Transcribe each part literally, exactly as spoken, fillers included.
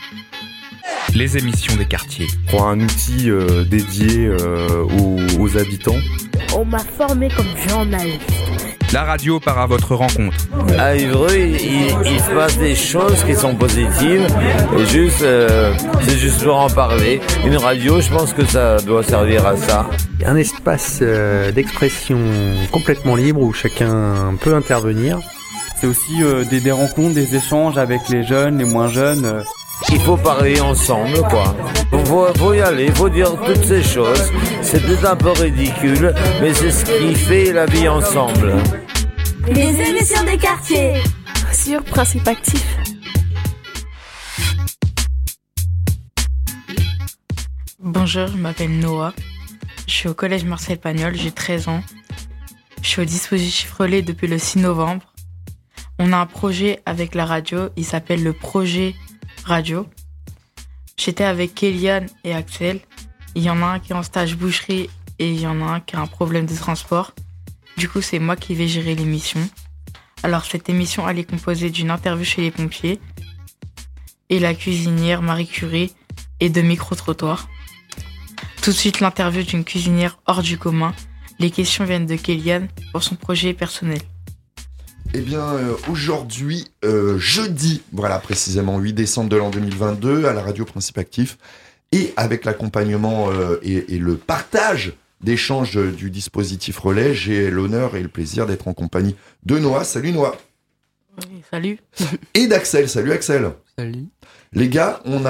Les émissions des quartiers. Pour un outil euh, dédié euh, aux, aux habitants. On m'a formé comme journaliste. La radio part à votre rencontre. À Évreux, il, il se passe des choses qui sont positives. Et juste, euh, c'est juste pour en parler. Une radio, je pense que ça doit servir à ça. Un espace euh, d'expression complètement libre où chacun peut intervenir. C'est aussi euh, des, des rencontres, des échanges avec les jeunes, les moins jeunes. Euh. Il faut parler ensemble, quoi. Faut, faut y aller, faut dire toutes ces choses. C'est peut-être un peu ridicule, mais c'est ce qui fait la vie ensemble. Les émissions des quartiers sur Principe Actif. Bonjour, je m'appelle Noah. Je suis au collège Marcel Pagnol, j'ai treize ans. Je suis au dispositif relais depuis le six novembre. On a un projet avec la radio, il s'appelle le projet radio. J'étais avec Kéliane et Axel. Il y en a un qui est en stage boucherie et il y en a un qui a un problème de transport. Du coup, c'est moi qui vais gérer l'émission. Alors, cette émission, elle est composée d'une interview chez les pompiers et la cuisinière Marie Curie et de micro-trottoirs. Tout de suite, l'interview d'une cuisinière hors du commun. Les questions viennent de Kéliane pour son projet personnel. Eh bien, euh, aujourd'hui, euh, jeudi, voilà, précisément huit décembre de l'an deux mille vingt-deux, à la radio Principe Actif, et avec l'accompagnement euh, et, et le partage d'échanges du dispositif relais, j'ai l'honneur et le plaisir d'être en compagnie de Noah. Salut Noah. Oui, salut. Et d'Axel. Salut Axel. Salut. Les gars, on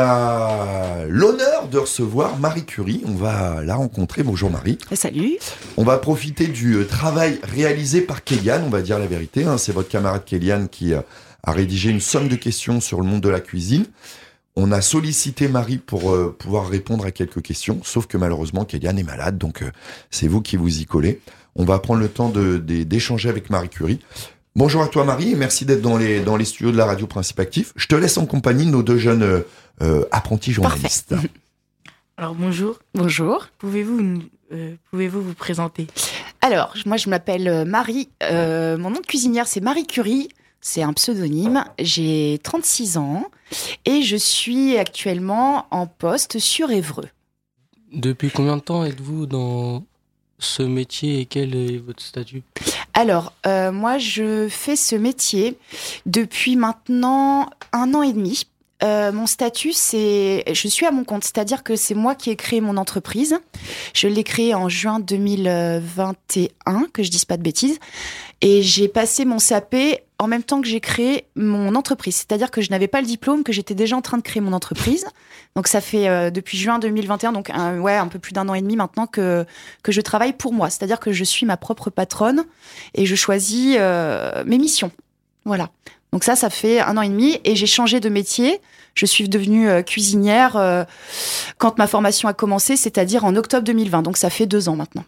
a l'honneur de recevoir Marie Curie. On va la rencontrer. Bonjour Marie. Salut. On va profiter du travail réalisé par Kéliane, on va dire la vérité. Hein. C'est votre camarade Kéliane qui a rédigé une somme de questions sur le monde de la cuisine. On a sollicité Marie pour euh, pouvoir répondre à quelques questions, sauf que malheureusement Kéliane est malade, donc euh, c'est vous qui vous y collez. On va prendre le temps de, de, d'échanger avec Marie Curie. Bonjour à toi Marie, et merci d'être dans les, dans les studios de la radio Principe Actif. Je te laisse en compagnie de nos deux jeunes euh, euh, apprentis journalistes. Parfait. Alors bonjour. Bonjour. Pouvez-vous, euh, pouvez-vous vous présenter ? Alors, moi je m'appelle Marie. Euh, mon nom de cuisinière c'est Marie Curie. C'est un pseudonyme. J'ai trente-six ans et je suis actuellement en poste sur Évreux. Depuis combien de temps êtes-vous dans ce métier et quel est votre statut ? Alors, euh, moi, je fais ce métier depuis maintenant un an et demi. Euh, mon statut, c'est... Je suis à mon compte, c'est-à-dire que c'est moi qui ai créé mon entreprise. Je l'ai créée en juin deux mille vingt et un, que je dise pas de bêtises. Et j'ai passé mon C A P en même temps que j'ai créé mon entreprise. C'est-à-dire que je n'avais pas le diplôme, que j'étais déjà en train de créer mon entreprise. Donc ça fait euh, depuis juin deux mille vingt et un, donc un, ouais, un peu plus d'un an et demi maintenant que, que je travaille pour moi. C'est-à-dire que je suis ma propre patronne et je choisis euh, mes missions. Voilà. Donc ça, ça fait un an et demi et j'ai changé de métier. Je suis devenue euh, cuisinière euh, quand ma formation a commencé, c'est-à-dire en octobre deux mille vingt. Donc ça fait deux ans maintenant.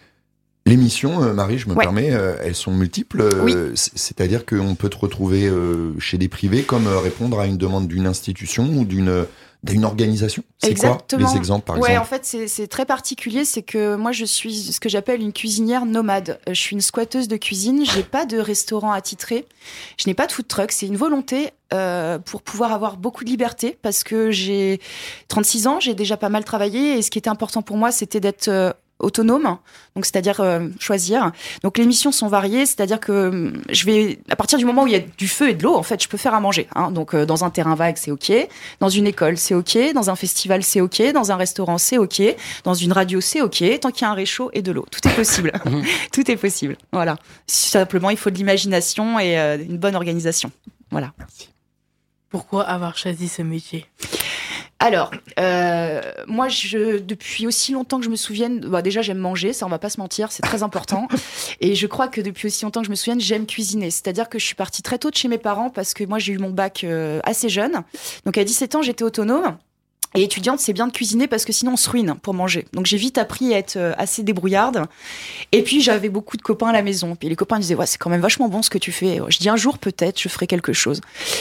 Les missions, euh, Marie, je me ouais. permets, euh, elles sont multiples. Euh, oui. C'est-à-dire qu'on peut te retrouver euh, chez des privés comme euh, répondre à une demande d'une institution ou d'une, d'une organisation. C'est Exactement. quoi les exemples, par ouais, exemple ? En fait, c'est, c'est très particulier. C'est que moi, je suis ce que j'appelle une cuisinière nomade. Je suis une squatteuse de cuisine. J'ai pas de restaurant attitré. Je n'ai pas de food truck. C'est une volonté euh, pour pouvoir avoir beaucoup de liberté parce que j'ai trente-six ans. J'ai déjà pas mal travaillé et ce qui était important pour moi, c'était d'être euh, autonome, donc c'est-à-dire euh, choisir. Donc les missions sont variées, c'est-à-dire que euh, je vais, à partir du moment où il y a du feu et de l'eau, en fait, je peux faire à manger. Hein. Donc euh, dans un terrain vague, c'est ok. Dans une école, c'est ok. Dans un festival, c'est ok. Dans un restaurant, c'est ok. Dans une radio, c'est ok. Tant qu'il y a un réchaud et de l'eau, tout est possible. Tout est possible. Voilà. Simplement, il faut de l'imagination et euh, une bonne organisation. Voilà. Merci. Pourquoi avoir choisi ce métier ? Alors, euh, moi, je, depuis aussi longtemps que je me souvienne, bah déjà, j'aime manger, ça, on va pas se mentir, c'est très important. Et je crois que depuis aussi longtemps que je me souvienne, j'aime cuisiner. C'est-à-dire que je suis partie très tôt de chez mes parents parce que moi, j'ai eu mon bac euh, assez jeune. Donc, à dix-sept ans, j'étais autonome. Et étudiante, c'est bien de cuisiner parce que sinon on se ruine pour manger. Donc j'ai vite appris à être assez débrouillarde. Et puis j'avais beaucoup de copains à la maison. Puis les copains me disaient ouais, c'est quand même vachement bon ce que tu fais. Je dis un jour peut-être je ferai quelque chose.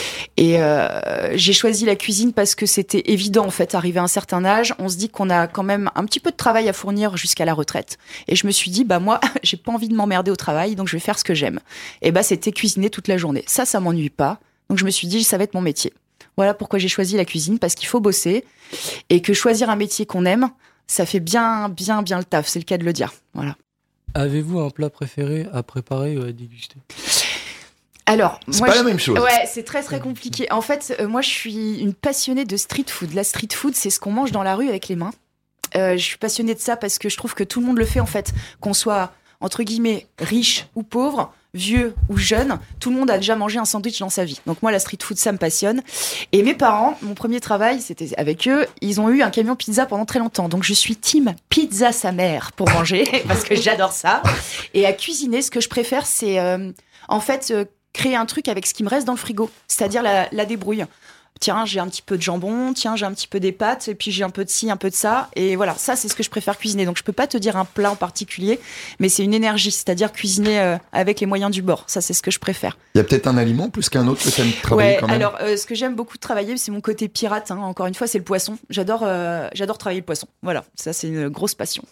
Et euh, j'ai choisi la cuisine parce que c'était évident en fait. Arrivé à un certain âge, on se dit qu'on a quand même un petit peu de travail à fournir jusqu'à la retraite. Et je me suis dit bah moi j'ai pas envie de m'emmerder au travail, donc je vais faire ce que j'aime. Et bah c'était cuisiner toute la journée. Ça, ça m'ennuie pas. Donc je me suis dit ça va être mon métier. Voilà pourquoi j'ai choisi la cuisine, parce qu'il faut bosser et que choisir un métier qu'on aime, ça fait bien, bien, bien le taf, c'est le cas de le dire. Voilà. Avez-vous un plat préféré à préparer ou à déguster ? Alors, c'est moi, pas je... la même chose. Ouais, c'est très très compliqué. En fait, euh, moi, je suis une passionnée de street food. La street food, c'est ce qu'on mange dans la rue avec les mains. Euh, je suis passionnée de ça parce que je trouve que tout le monde le fait en fait, qu'on soit entre guillemets riche ou pauvre, vieux ou jeune, tout le monde a déjà mangé un sandwich dans sa vie. Donc moi, la street food, ça me passionne. Et mes parents, mon premier travail, c'était avec eux. Ils ont eu un camion pizza pendant très longtemps. Donc je suis team pizza sa mère pour manger parce que j'adore ça. Et à cuisiner, ce que je préfère, c'est euh, en fait euh, créer un truc avec ce qui me reste dans le frigo, c'est-à-dire la, la débrouille. Tiens, j'ai un petit peu de jambon, tiens, j'ai un petit peu des pâtes, et puis j'ai un peu de ci, un peu de ça. Et voilà, ça, c'est ce que je préfère cuisiner. Donc, je peux pas te dire un plat en particulier, mais c'est une énergie, c'est-à-dire cuisiner euh, avec les moyens du bord. Ça, c'est ce que je préfère. Il y a peut-être un aliment plus qu'un autre que tu aimes travailler ouais, quand même. Alors, euh, ce que j'aime beaucoup de travailler, c'est mon côté pirate. Hein. Encore une fois, c'est le poisson. J'adore, euh, j'adore travailler le poisson. Voilà, ça, c'est une grosse passion.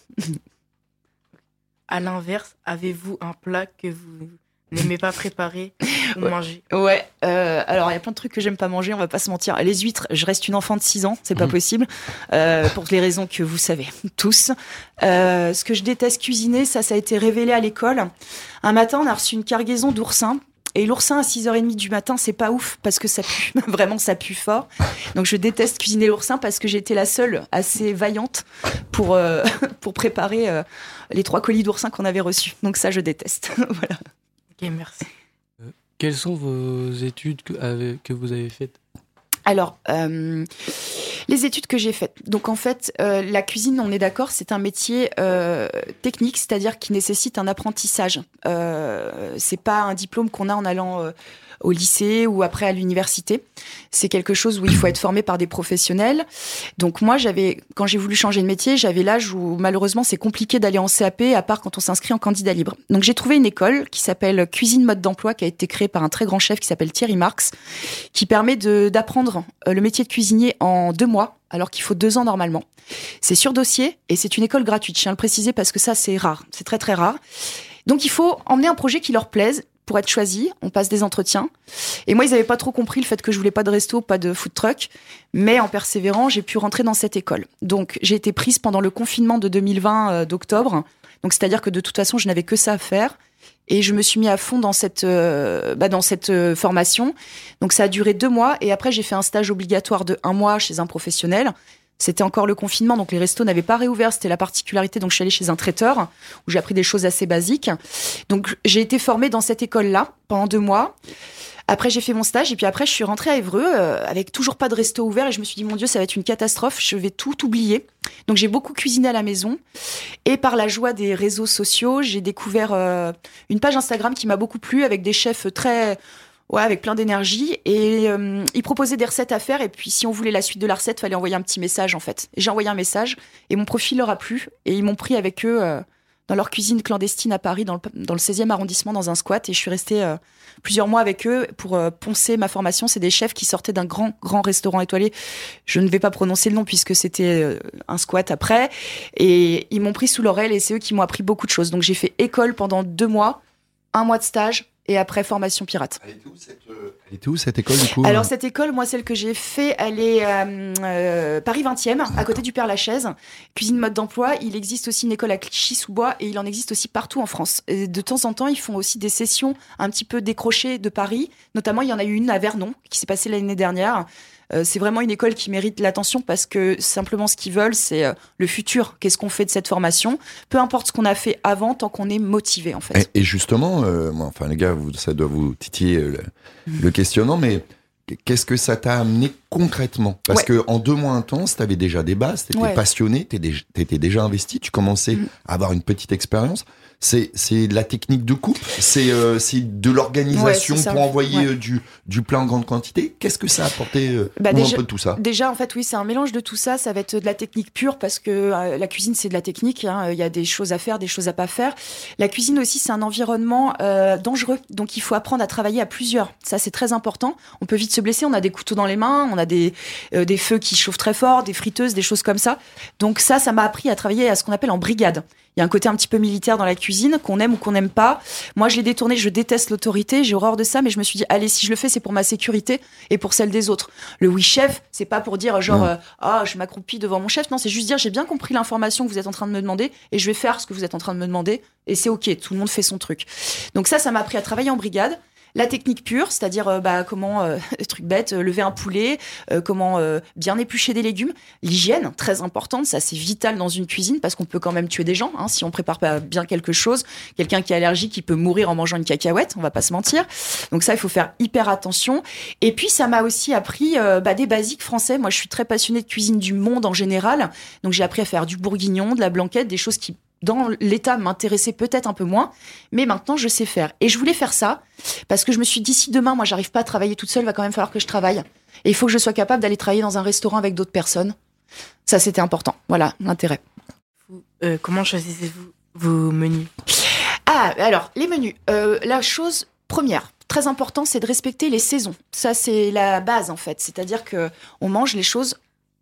À l'inverse, avez-vous un plat que vous n'aimez pas préparer ou ouais. manger? Ouais, euh, alors il y a plein de trucs que j'aime pas manger, on va pas se mentir. Les huîtres, je reste une enfant de six ans, c'est pas mmh. possible, euh, pour les raisons que vous savez tous. Euh, ce que je déteste cuisiner, ça, ça a été révélé à l'école. Un matin, on a reçu une cargaison d'oursins. Et l'oursin à six heures trente du matin, c'est pas ouf parce que ça pue. Vraiment, ça pue fort. Donc, je déteste cuisiner l'oursin parce que j'ai été la seule assez vaillante pour, euh, pour préparer euh, les trois colis d'oursin qu'on avait reçus. Donc, ça, je déteste. Voilà. Ok, merci. Euh, quelles sont vos études que, avec, que vous avez faites ? Alors, euh, les études que j'ai faites. Donc, en fait, euh, la cuisine, on est d'accord, c'est un métier euh, technique, c'est-à-dire qui nécessite un apprentissage. Euh, c'est pas un diplôme qu'on a en allant euh, au lycée ou après à l'université. C'est quelque chose où il faut être formé par des professionnels. Donc, moi, j'avais, quand j'ai voulu changer de métier, j'avais l'âge où, malheureusement, c'est compliqué d'aller en C A P, à part quand on s'inscrit en candidat libre. Donc, j'ai trouvé une école qui s'appelle Cuisine Mode d'Emploi, qui a été créée par un très grand chef qui s'appelle Thierry Marx, qui permet de, d'apprendre le métier de cuisinier en deux mois, alors qu'il faut deux ans normalement. C'est sur dossier et c'est une école gratuite. Je tiens à le préciser parce que ça, c'est rare. C'est très, très rare. Donc, il faut emmener un projet qui leur plaise pour être choisi. On passe des entretiens. Et moi, ils n'avaient pas trop compris le fait que je voulais pas de resto, pas de food truck. Mais en persévérant, j'ai pu rentrer dans cette école. Donc, j'ai été prise pendant le confinement de deux mille vingt euh, d'octobre. Donc, c'est-à-dire que de toute façon, je n'avais que ça à faire. Et je me suis mis à fond dans cette, euh, bah, dans cette euh, formation. Donc, ça a duré deux mois. Et après, j'ai fait un stage obligatoire de un mois chez un professionnel. C'était encore le confinement, donc les restos n'avaient pas réouvert. C'était la particularité. Donc, je suis allée chez un traiteur où j'ai appris des choses assez basiques. Donc, j'ai été formée dans cette école-là pendant deux mois. Après, j'ai fait mon stage et puis après, je suis rentrée à Évreux euh, avec toujours pas de resto ouvert et je me suis dit, mon Dieu, ça va être une catastrophe. Je vais tout oublier. Donc, j'ai beaucoup cuisiné à la maison et par la joie des réseaux sociaux, j'ai découvert euh, une page Instagram qui m'a beaucoup plu avec des chefs très... Ouais, avec plein d'énergie. Et euh, ils proposaient des recettes à faire. Et puis, si on voulait la suite de la recette, il fallait envoyer un petit message, en fait. Et j'ai envoyé un message et mon profil leur a plu. Et ils m'ont pris avec eux euh, dans leur cuisine clandestine à Paris, dans le, dans le seizième arrondissement, dans un squat. Et je suis restée euh, plusieurs mois avec eux pour euh, poncer ma formation. C'est des chefs qui sortaient d'un grand, grand restaurant étoilé. Je ne vais pas prononcer le nom puisque c'était euh, un squat après. Et ils m'ont pris sous leur aile et c'est eux qui m'ont appris beaucoup de choses. Donc, j'ai fait école pendant deux mois, un mois de stage. Et après, formation pirate. Elle était où cette, euh, elle était où, cette école, du coup? Alors, cette école, moi, celle que j'ai fait, elle est euh, euh, Paris vingtième, à côté du Père-Lachaise. Cuisine mode d'emploi. Il existe aussi une école à Clichy-sous-Bois et il en existe aussi partout en France. Et de temps en temps, ils font aussi des sessions un petit peu décrochées de Paris. Notamment, il y en a eu une à Vernon, qui s'est passée l'année dernière. Euh, c'est vraiment une école qui mérite l'attention parce que simplement ce qu'ils veulent, c'est euh, le futur. Qu'est-ce qu'on fait de cette formation? Peu importe ce qu'on a fait avant, tant qu'on est motivé, en fait. Et, et justement, euh, moi, enfin, les gars, vous, ça doit vous titiller le, mmh. le questionnant, mais qu'est-ce que ça t'a amené concrètement? Parce ouais. que en deux mois intenses, t'avais déjà des bases, t'étais ouais. passionné, t'étais déjà investi, tu commençais mmh. à avoir une petite expérience. C'est, c'est de la technique de coupe, c'est, euh, c'est de l'organisation ouais, pour envoyer ouais. euh, du, du plat en grande quantité. Qu'est-ce que ça a apporté euh, bah déjà, un peu de tout ça? Déjà, en fait, oui, c'est un mélange de tout ça. Ça va être de la technique pure parce que euh, la cuisine, c'est de la technique. Hein. Il y a des choses à faire, des choses à pas faire. La cuisine aussi, c'est un environnement euh, dangereux. Donc, il faut apprendre à travailler à plusieurs. Ça, c'est très important. On peut vite se blesser. On a des couteaux dans les mains, on a des, euh, des feux qui chauffent très fort, des friteuses, des choses comme ça. Donc, ça, ça m'a appris à travailler à ce qu'on appelle en brigade. Il y a un côté un petit peu militaire dans la cuisine. cuisine, qu'on aime ou qu'on n'aime pas. Moi, je l'ai détourné, je déteste l'autorité, j'ai horreur de ça, mais je me suis dit, allez, si je le fais, c'est pour ma sécurité et pour celle des autres. Le oui chef, c'est pas pour dire genre, ah, euh, oh, je m'accroupis devant mon chef. Non, c'est juste dire, j'ai bien compris l'information que vous êtes en train de me demander et je vais faire ce que vous êtes en train de me demander et c'est ok, tout le monde fait son truc. Donc ça, ça m'a appris à travailler en brigade. La technique pure, c'est-à-dire euh, bah, comment, euh, truc bête, euh, lever un poulet, euh, comment euh, bien éplucher des légumes. L'hygiène, très importante, ça c'est vital dans une cuisine parce qu'on peut quand même tuer des gens hein, si on prépare pas bien quelque chose. Quelqu'un qui est allergique, qui peut mourir en mangeant une cacahuète, on va pas se mentir. Donc ça, il faut faire hyper attention. Et puis ça m'a aussi appris euh, bah, des basiques français. Moi, je suis très passionnée de cuisine du monde en général. Donc j'ai appris à faire du bourguignon, de la blanquette, des choses qui dans l'état m'intéressait peut-être un peu moins, mais maintenant je sais faire. Et je voulais faire ça parce que je me suis dit, si demain moi j'arrive pas à travailler toute seule, il va quand même falloir que je travaille. Et il faut que je sois capable d'aller travailler dans un restaurant avec d'autres personnes. Ça c'était important. Voilà l'intérêt. Euh, comment choisissez-vous vos menus? Ah alors les menus. Euh, la chose première, très important, c'est de respecter les saisons. Ça c'est la base en fait. C'est-à-dire que on mange les choses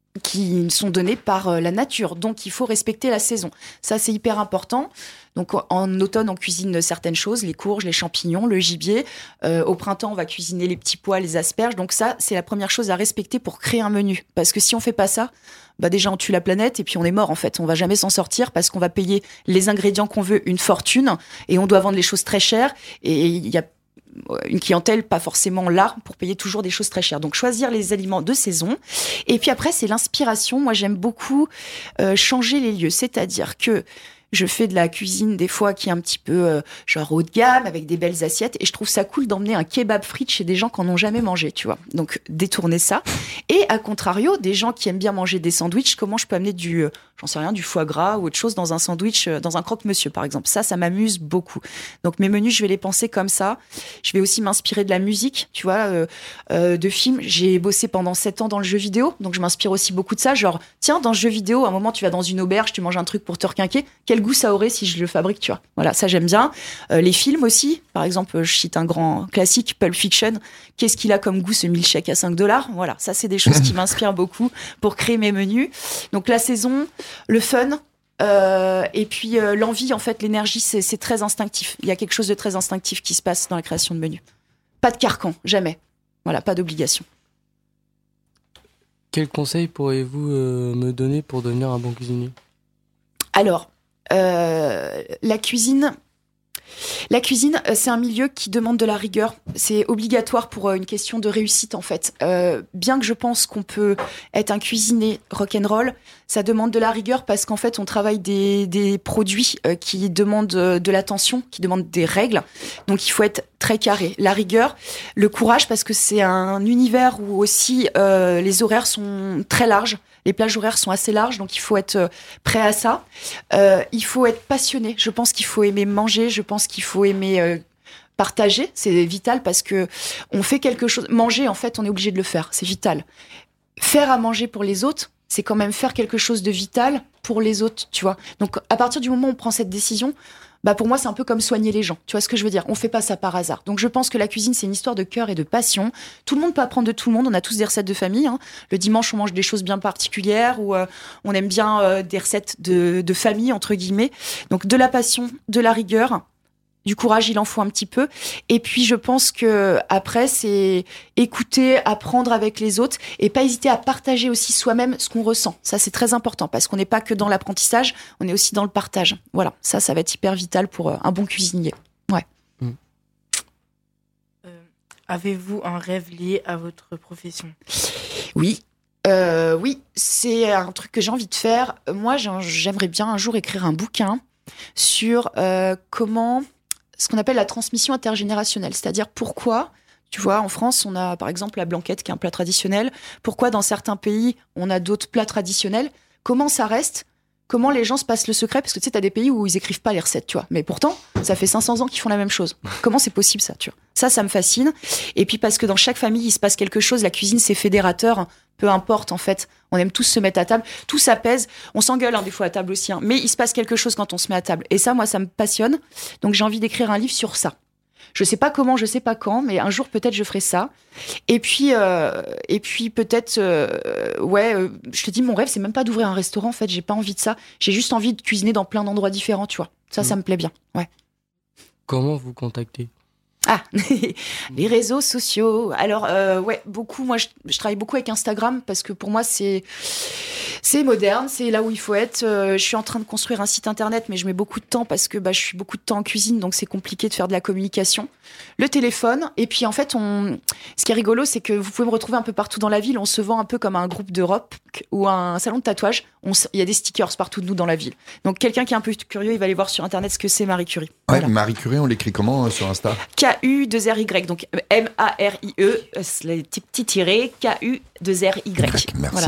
qui sont donnés par la nature. Donc, il faut respecter la saison. Ça, c'est hyper important. Donc, en automne, on cuisine certaines choses, les courges, les champignons, le gibier. Euh, au printemps, on va cuisiner les petits pois, les asperges. Donc ça, c'est la première chose à respecter pour créer un menu. Parce que si on fait pas ça, bah déjà, on tue la planète et puis on est mort, en fait. On va jamais s'en sortir parce qu'on va payer les ingrédients qu'on veut une fortune et on doit vendre les choses très chères. Et il y a une clientèle pas forcément là pour payer toujours des choses très chères. Donc choisir les aliments de saison. Et puis après, c'est l'inspiration. Moi, j'aime beaucoup euh, changer les lieux. C'est-à-dire que je fais de la cuisine des fois qui est un petit peu euh, genre haut de gamme avec des belles assiettes et je trouve ça cool d'emmener un kebab frites chez des gens qui n'en ont jamais mangé, tu vois. Donc détourner ça. Et à contrario, des gens qui aiment bien manger des sandwichs, comment je peux amener du, euh, j'en sais rien, du foie gras ou autre chose dans un sandwich, euh, dans un croque-monsieur par exemple. Ça, ça m'amuse beaucoup. Donc mes menus, je vais les penser comme ça. Je vais aussi m'inspirer de la musique, tu vois, euh, euh, de films. J'ai bossé pendant sept ans dans le jeu vidéo, donc je m'inspire aussi beaucoup de ça. Genre, tiens, dans ce jeu vidéo, à un moment, tu vas dans une auberge, tu manges un truc pour te requinquer. Quel goût ça aurait si je le fabrique, tu vois. Voilà, ça j'aime bien. Euh, les films aussi, par exemple, je cite un grand classique, Pulp Fiction. Qu'est-ce qu'il a comme goût ce milkshake à cinq dollars? Voilà, ça c'est des choses qui m'inspirent beaucoup pour créer mes menus. Donc la saison, le fun, euh, et puis euh, l'envie, en fait, l'énergie, c'est, c'est très instinctif. Il y a quelque chose de très instinctif qui se passe dans la création de menus. Pas de carcan, jamais. Voilà, pas d'obligation. Quel conseil pourriez-vous euh, me donner pour devenir un bon cuisinier? Alors, euh, la cuisine, la cuisine, c'est un milieu qui demande de la rigueur. C'est obligatoire pour une question de réussite, en fait. Euh, bien que je pense qu'on peut être un cuisinier rock'n'roll, ça demande de la rigueur parce qu'en fait, on travaille des, des produits euh, qui demandent de l'attention, qui demandent des règles. Donc, il faut être très carré. La rigueur, le courage, parce que c'est un univers où aussi euh, les horaires sont très larges. Les plages horaires sont assez larges, donc il faut être prêt à ça. Euh, il faut être passionné. Je pense qu'il faut aimer manger. Je pense qu'il faut aimer euh, partager. C'est vital parce que on fait quelque chose. Manger, en fait, on est obligé de le faire. C'est vital. Faire à manger pour les autres, c'est quand même faire quelque chose de vital pour les autres, tu vois. Donc, à partir du moment où on prend cette décision, bah pour moi, c'est un peu comme soigner les gens. Tu vois ce que je veux dire? On fait pas ça par hasard. Donc, je pense que la cuisine, c'est une histoire de cœur et de passion. Tout le monde peut apprendre de tout le monde. On a tous des recettes de famille. Hein. Le dimanche, on mange des choses bien particulières ou euh, on aime bien euh, des recettes de, de famille, entre guillemets. Donc, de la passion, de la rigueur, du courage, il en faut un petit peu. Et puis, je pense que après, c'est écouter, apprendre avec les autres et pas hésiter à partager aussi soi-même ce qu'on ressent. Ça, c'est très important parce qu'on n'est pas que dans l'apprentissage, on est aussi dans le partage. Voilà, ça, ça va être hyper vital pour un bon cuisinier. Ouais. Mmh. Euh, avez-vous un rêve lié à votre profession? Oui. Euh, oui, c'est un truc que j'ai envie de faire. Moi, j'aimerais bien un jour écrire un bouquin sur euh, comment... ce qu'on appelle la transmission intergénérationnelle, c'est-à-dire pourquoi, tu vois, en France, on a par exemple la blanquette qui est un plat traditionnel, pourquoi dans certains pays, on a d'autres plats traditionnels, comment ça reste, comment les gens se passent le secret, parce que tu sais, t'as des pays où ils écrivent pas les recettes, tu vois, mais pourtant, ça fait cinq cents ans qu'ils font la même chose. Comment c'est possible ça, tu vois? Ça, ça me fascine. Et puis parce que dans chaque famille, il se passe quelque chose, la cuisine, c'est fédérateur, peu importe en fait, on aime tous se mettre à table, tout s'apaise, on s'engueule hein, des fois à table aussi, hein, mais il se passe quelque chose quand on se met à table. Et ça, moi, ça me passionne, donc j'ai envie d'écrire un livre sur ça. Je sais pas comment, je sais pas quand, mais un jour peut-être je ferai ça. Et puis, euh, et puis peut-être, euh, ouais, euh, je te dis, mon rêve, c'est même pas d'ouvrir un restaurant, en fait, j'ai pas envie de ça. J'ai juste envie de cuisiner dans plein d'endroits différents, tu vois. Ça, mmh. ça me plaît bien. Ouais. Comment vous contactez ? Ah, les réseaux sociaux. Alors, euh, ouais, beaucoup. Moi, je, je travaille beaucoup avec Instagram parce que pour moi, c'est c'est moderne, c'est là où il faut être. Euh, je suis en train de construire un site internet, mais je mets beaucoup de temps parce que bah, je suis beaucoup de temps en cuisine, donc c'est compliqué de faire de la communication. Le téléphone, et puis en fait, on... ce qui est rigolo, c'est que vous pouvez me retrouver un peu partout dans la ville. On se vend un peu comme un groupe de rock ou un salon de tatouage. On s... Il y a des stickers partout de nous dans la ville. Donc, quelqu'un qui est un peu curieux, il va aller voir sur internet ce que c'est Marie Curie. Ouais, voilà. Marie Curie, on l'écrit comment euh, sur Insta ? K U deux R Y, donc M A R I E, les petits, petits tirés, K U deux R Y. Merci. Voilà.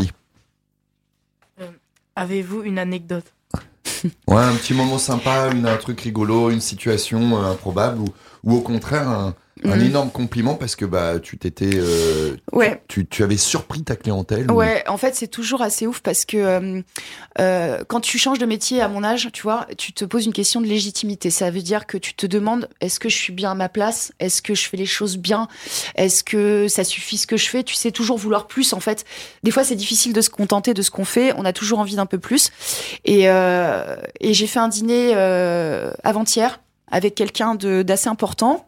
Euh, avez-vous une anecdote ? Ouais, un petit moment sympa, une, un truc rigolo, une situation euh, improbable, ou, ou au contraire, un, un mmh. énorme compliment parce que bah, tu t'étais. Euh, ouais. tu, tu avais surpris ta clientèle. Ouais, ou... en fait, c'est toujours assez ouf parce que euh, euh, quand tu changes de métier à mon âge, tu vois, tu te poses une question de légitimité. Ça veut dire que tu te demandes, est-ce que je suis bien à ma place ? Est-ce que je fais les choses bien ? Est-ce que ça suffit ce que je fais ? Tu sais toujours vouloir plus, en fait. Des fois, c'est difficile de se contenter de ce qu'on fait. On a toujours envie d'un peu plus. Et, euh, et j'ai fait un dîner euh, avant-hier avec quelqu'un de, d'assez important.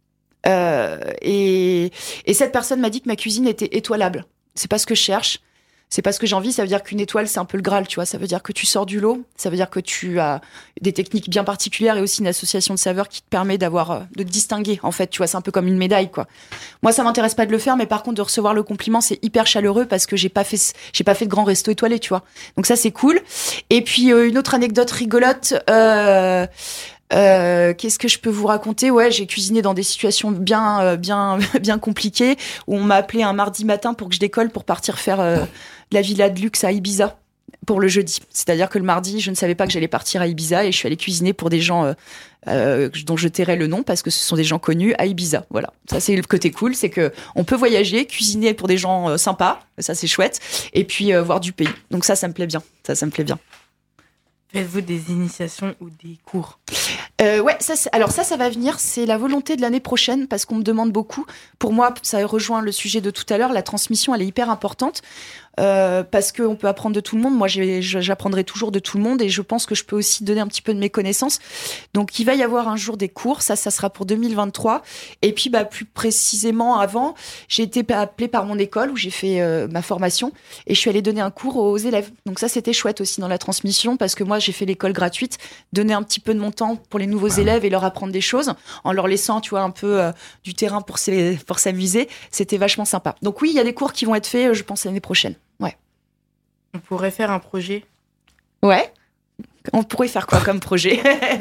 Euh, et, et cette personne m'a dit que ma cuisine était étoilable. C'est pas ce que je cherche, c'est pas ce que j'ai envie. Ça veut dire qu'une étoile, c'est un peu le Graal, tu vois. Ça veut dire que tu sors du lot, ça veut dire que tu as des techniques bien particulières et aussi une association de saveurs qui te permet d'avoir, de te distinguer. En fait, tu vois, c'est un peu comme une médaille, quoi. Moi, ça m'intéresse pas de le faire, mais par contre, de recevoir le compliment, c'est hyper chaleureux parce que j'ai pas fait, j'ai pas fait de grand resto étoilé, tu vois. Donc ça, c'est cool. Et puis euh, une autre anecdote rigolote. Euh, Euh, qu'est-ce que je peux vous raconter ? Ouais, j'ai cuisiné dans des situations bien, euh, bien, bien compliquées où on m'a appelé un mardi matin pour que je décolle pour partir faire euh, de la villa de luxe à Ibiza pour le jeudi. C'est-à-dire que le mardi, je ne savais pas que j'allais partir à Ibiza et je suis allée cuisiner pour des gens euh, euh, dont je tairai le nom parce que ce sont des gens connus à Ibiza. Voilà, ça c'est le côté cool, c'est que on peut voyager, cuisiner pour des gens euh, sympas, ça c'est chouette, et puis euh, voir du pays. Donc ça, ça me plaît bien. Ça, ça me plaît bien. Faites-vous des initiations ou des cours ? euh, Ouais, ça, alors ça, ça va venir. C'est la volonté de l'année prochaine parce qu'on me demande beaucoup. Pour moi, ça rejoint le sujet de tout à l'heure. La transmission, elle est hyper importante. Euh, parce qu'on peut apprendre de tout le monde. Moi, j'ai, j'apprendrai toujours de tout le monde et je pense que je peux aussi donner un petit peu de mes connaissances. Donc, il va y avoir un jour des cours. Ça, ça sera pour deux mille vingt-trois. Et puis, bah, plus précisément, avant, j'ai été appelée par mon école où j'ai fait euh, ma formation et je suis allée donner un cours aux élèves. Donc ça, c'était chouette aussi dans la transmission parce que moi, j'ai fait l'école gratuite, donner un petit peu de mon temps pour les nouveaux élèves et leur apprendre des choses en leur laissant, tu vois, un peu euh, du terrain pour, pour s'amuser. C'était vachement sympa. Donc oui, il y a des cours qui vont être faits, je pense, l'année prochaine. Ouais. On pourrait faire un projet. Ouais. On pourrait faire quoi comme projet ?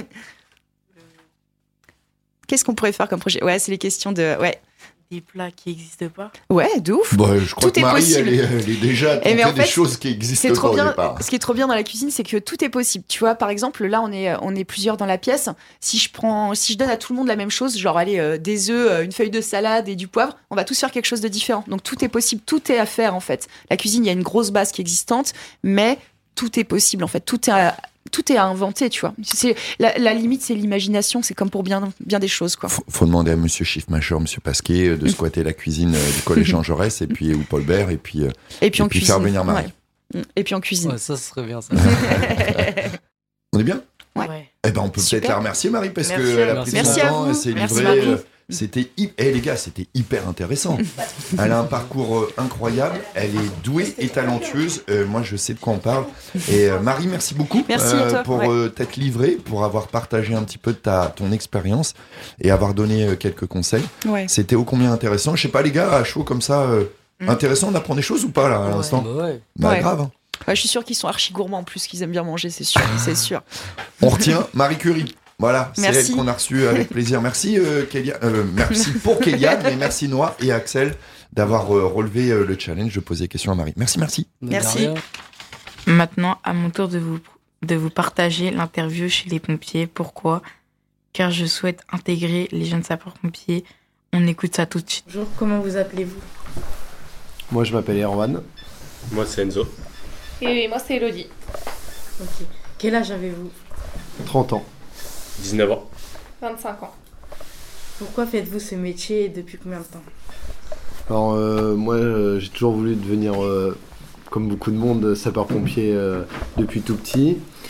Qu'est-ce qu'on pourrait faire comme projet ? Ouais, c'est les questions de... Ouais. Des plats qui n'existent pas ? Ouais, de ouf. Bah, je crois tout que est Marie, possible. Elle, est, elle est déjà et mais en des fait, choses qui existent c'est trop pas bien. au départ. Ce qui est trop bien dans la cuisine, c'est que tout est possible. Tu vois, par exemple, là, on est, on est plusieurs dans la pièce. Si je prends, si je donne à tout le monde la même chose, genre, allez, euh, des œufs, euh, une feuille de salade et du poivre, on va tous faire quelque chose de différent. Donc, tout est possible. Tout est à faire, en fait. La cuisine, il y a une grosse base qui est existante, mais tout est possible, en fait. Tout est à, tout est à inventer, tu vois. C'est, la, la limite, c'est l'imagination. C'est comme pour bien, bien des choses, quoi. Faut, faut demander à Monsieur Schiffmacher, Monsieur Pasquet, de squatter la cuisine du collège Jean Jaurès, et puis ou Paul Bert, et puis, et puis, et en puis cuisine. faire venir Marie. Ouais. Et puis en cuisine. Ouais, ça serait bien, ça. On est bien ? Ouais. Eh ben, on peut Super. peut-être la remercier, Marie, parce Merci. que elle a pris Merci son à temps, vous. elle s'est Merci livrée. Marie. C'était, hi- eh les gars, c'était hyper intéressant. Elle a un parcours euh, incroyable, elle est douée et talentueuse. Euh, moi, je sais de quoi on parle. Et euh, Marie, merci beaucoup merci euh, à toi. pour Ouais. euh, t'être livrée, pour avoir partagé un petit peu de ta ton expérience et avoir donné euh, quelques conseils. Ouais. C'était ô combien intéressant. Je sais pas, les gars, à chaud comme ça, euh, Mm. intéressant, on apprend des choses ou pas là à Ouais. l'instant Bah ouais. Bah Ouais. grave. Hein. Ouais, je suis sûre qu'ils sont archi gourmands en plus, qu'ils aiment bien manger, c'est sûr, c'est sûr. On retient Marie Curie. Voilà, c'est Merci. elle qu'on a reçue avec plaisir. Merci euh, Kélia, euh, merci pour Kéliane et merci Noah et Axel d'avoir euh, relevé euh, le challenge de poser des questions à Marie. Merci, merci. De Merci. rien. Maintenant, à mon tour de vous, de vous partager l'interview chez les pompiers. Pourquoi ? Car je souhaite intégrer les jeunes sapeurs-pompiers. On écoute ça tout de suite. Bonjour, comment vous appelez-vous ? Moi, je m'appelle Erwan. Moi, c'est Enzo. Et moi, c'est Elodie. Ok. Quel âge avez-vous ? trente ans. dix-neuf ans. vingt-cinq ans. Pourquoi faites-vous ce métier et depuis combien de temps ? Alors, euh, moi, euh, j'ai toujours voulu devenir, euh, comme beaucoup de monde, sapeur-pompier euh, depuis tout petit.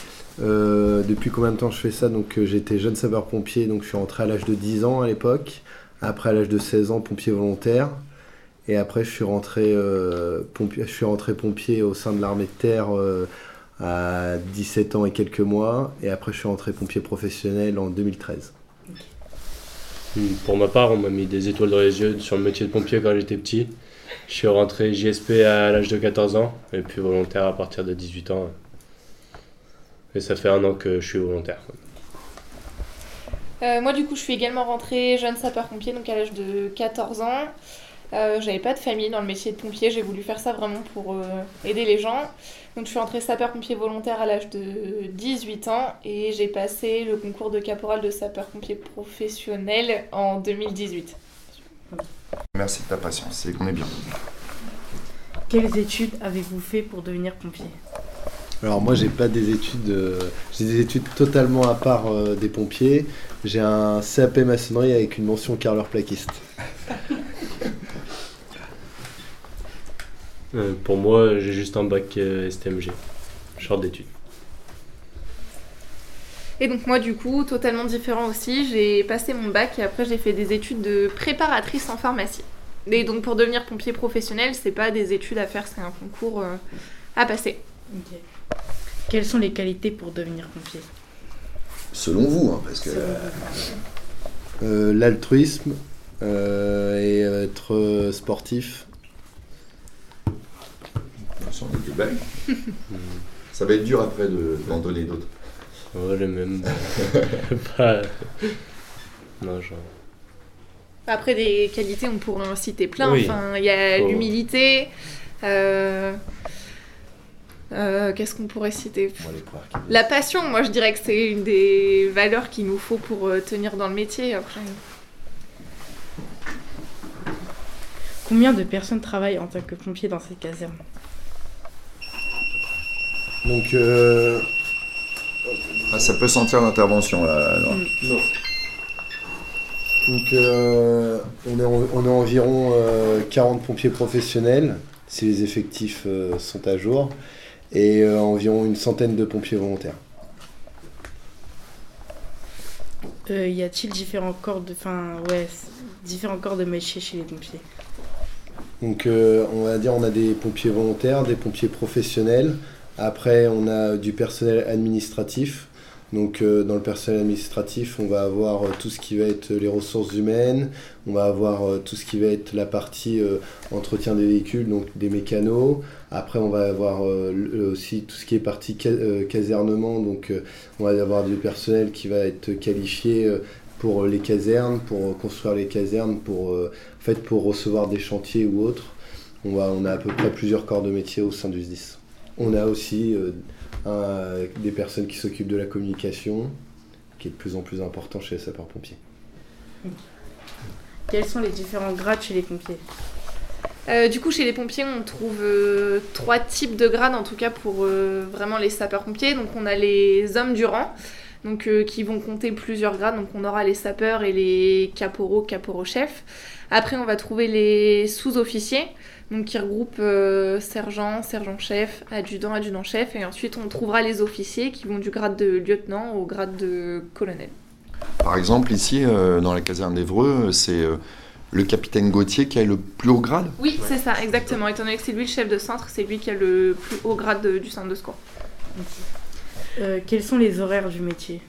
Euh, depuis combien de temps je fais ça? Donc euh, j'étais jeune sapeur-pompier, donc je suis rentré à l'âge de dix ans à l'époque. Après à l'âge de seize ans, pompier volontaire. Et après je suis rentré, euh, pompier, je suis rentré pompier au sein de l'armée de terre euh, à dix-sept ans et quelques mois. Et après je suis rentré pompier professionnel en deux mille treize. Pour ma part, on m'a mis des étoiles dans les yeux sur le métier de pompier quand j'étais petit. Je suis rentré J S P à l'âge de quatorze ans et puis volontaire à partir de dix-huit ans. Et ça fait un an que je suis volontaire. Euh, moi du coup je suis également rentrée jeune sapeur-pompier, donc à l'âge de quatorze ans. Euh, j'avais pas de famille dans le métier de pompier, j'ai voulu faire ça vraiment pour euh, aider les gens. Donc je suis rentrée sapeur-pompier volontaire à l'âge de dix-huit ans et j'ai passé le concours de caporal de sapeur-pompier professionnel en deux mille dix-huit. Merci de ta patience, c'est qu'on est bien. Quelles études avez-vous fait pour devenir pompier? Alors moi j'ai pas des études, euh, j'ai des études totalement à part euh, des pompiers. J'ai un C A P maçonnerie avec une mention carreleur plaquiste. Euh, pour moi, j'ai juste un bac euh, S T M G, short d'études. Et donc moi du coup, totalement différent aussi, j'ai passé mon bac et après j'ai fait des études de préparatrice en pharmacie. Et donc pour devenir pompier professionnel, c'est pas des études à faire, c'est un concours euh, à passer. Okay. Quelles sont les qualités pour devenir pompier? Selon vous, hein, parce que... Euh, l'altruisme euh, et être euh, sportif. Ça en est belle. Ça va être dur après de, d'en donner d'autres. Ouais, les mêmes. Pas... Non, genre... Après des qualités, on pourrait en citer plein. Oui. Enfin, il y a oh. l'humilité. Euh... Euh, qu'est-ce qu'on pourrait citer? La passion, moi je dirais que c'est une des valeurs qu'il nous faut pour euh, tenir dans le métier. Après. Combien de personnes travaillent en tant que pompier dans cette caserne? Donc, euh... ah, ça peut sentir l'intervention là. Non. non. Donc, euh, on, est en, on est environ euh, quarante pompiers professionnels, si les effectifs euh, sont à jour, et euh, environ une centaine de pompiers volontaires. Euh, y a-t-il différents corps de, enfin, ouais, différents corps de métier chez les pompiers? Donc, euh, on va dire, on a des pompiers volontaires, des pompiers professionnels. Après, on a du personnel administratif. Donc, euh, dans le personnel administratif, on va avoir euh, tout ce qui va être les ressources humaines. On va avoir euh, tout ce qui va être la partie euh, entretien des véhicules, donc des mécanos. Après, on va avoir euh, aussi tout ce qui est partie ca- euh, casernement. Donc, euh, on va avoir du personnel qui va être qualifié euh, pour les casernes, pour construire les casernes, pour, euh, en fait, pour recevoir des chantiers ou autres. On, va, on a à peu près plusieurs corps de métier au sein du S D I S. On a aussi euh, un, des personnes qui s'occupent de la communication, qui est de plus en plus important chez les sapeurs-pompiers. Quels sont les différents grades chez les pompiers? Euh, du coup, chez les pompiers, on trouve euh, trois types de grades, en tout cas pour euh, vraiment les sapeurs-pompiers. Donc, on a les hommes du rang, donc, euh, qui vont compter plusieurs grades. Donc, on aura les sapeurs et les caporaux, caporaux-chefs. Après, on va trouver les sous-officiers, donc qui regroupent euh, sergent, sergent-chef, adjudant, adjudant-chef. Et ensuite, on trouvera les officiers qui vont du grade de lieutenant au grade de colonel. Par exemple, ici, euh, dans la caserne d'Évreux, c'est euh, le capitaine Gauthier qui a le plus haut grade? Oui, c'est ça, exactement. Étant donné que c'est lui le chef de centre, c'est lui qui a le plus haut grade de, du centre de secours. Euh, quels sont les horaires du métier?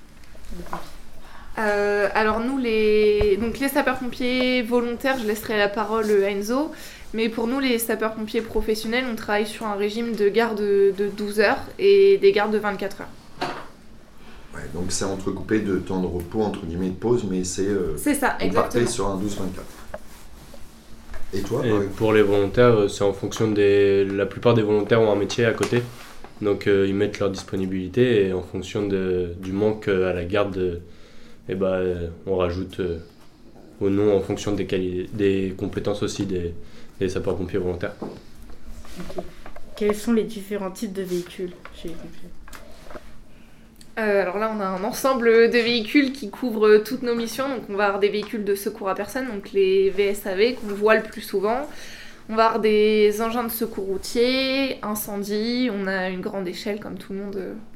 Euh, alors nous, les, donc les sapeurs-pompiers volontaires, je laisserai la parole à Enzo, mais pour nous, les sapeurs-pompiers professionnels, on travaille sur un régime de garde de, de douze heures et des gardes de vingt-quatre heures. Ouais, donc c'est entrecoupé de temps de repos, entre guillemets, de pause, mais c'est... Euh, c'est ça, on exactement. partait sur un douze vingt-quatre. Et toi? Et pour les volontaires, c'est en fonction des... La plupart des volontaires ont un métier à côté, donc euh, ils mettent leur disponibilité et en fonction de, du manque à la garde... De... Et bah, euh, on rajoute euh, au nom en fonction des, quali- des compétences aussi des, des sapeurs-pompiers volontaires. Okay. Quels sont les différents types de véhicules chez les pompiers? euh, Alors là, on a un ensemble de véhicules qui couvrent toutes nos missions. Donc, on va avoir des véhicules de secours à personne, donc les V S A V qu'on voit le plus souvent. On va avoir des engins de secours routier, incendie. On a une grande échelle comme tout le monde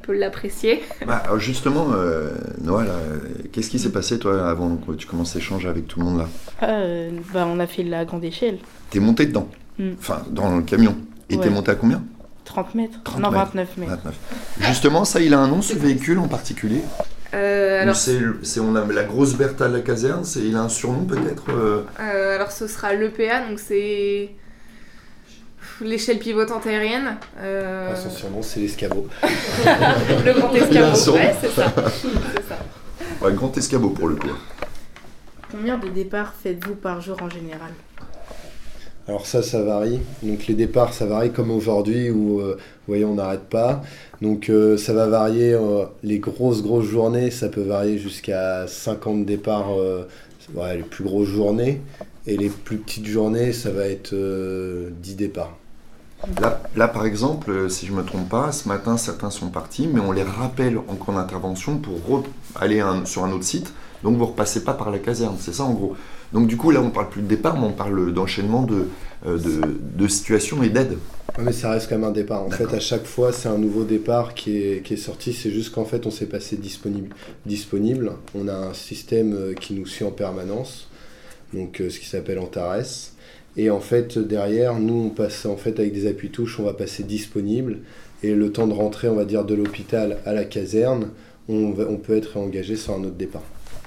peut l'apprécier. Bah, justement, euh, Noah, là, qu'est-ce qui s'est passé toi avant que tu commences l'échange avec tout le monde là? euh, bah, On a fait de la grande échelle. T'es monté dedans, mm. enfin dans le camion. Et ouais. T'es monté à combien? trente mètres. trente non, mètres. vingt-neuf mètres. vingt-neuf. Justement, ça, il a un nom, ce véhicule en particulier? euh, alors... c'est, c'est, on a la grosse Bertha de la caserne, c'est, il a un surnom peut-être euh... Euh, Alors ce sera l'E P A, donc c'est l'échelle pivotante aérienne. Euh... Ah, son surnom, c'est l'escabeau. Le grand escabeau, ouais, c'est ça. c'est ça. Ouais, grand escabeau pour le coup. Combien de départs faites-vous par jour en général? Alors ça, ça varie. Donc les départs, ça varie comme aujourd'hui où, euh, vous voyez, on n'arrête pas. Donc euh, ça va varier. Euh, les grosses, grosses journées, ça peut varier jusqu'à cinquante départs, euh, ouais, les plus grosses journées. Et les plus petites journées, ça va être euh, dix départs. Là, là, par exemple, si je ne me trompe pas, ce matin, certains sont partis, mais on les rappelle en cours d'intervention pour re- aller un, sur un autre site. Donc vous ne repassez pas par la caserne, c'est ça en gros. Donc du coup, là, on ne parle plus de départ, mais on parle d'enchaînement de, euh, de, de situations et d'aide. Ouais, mais ça reste quand même un départ. En D'accord. fait, à chaque fois, c'est un nouveau départ qui est, qui est sorti. C'est juste qu'en fait, on s'est passé disponible. disponible. On a un système qui nous suit en permanence, donc euh, ce qui s'appelle Antares. Et en fait, derrière, nous, on passe en fait avec des appuis-touches, on va passer disponible. Et le temps de rentrer, on va dire, de l'hôpital à la caserne, on, va, on peut être engagé sur un autre départ.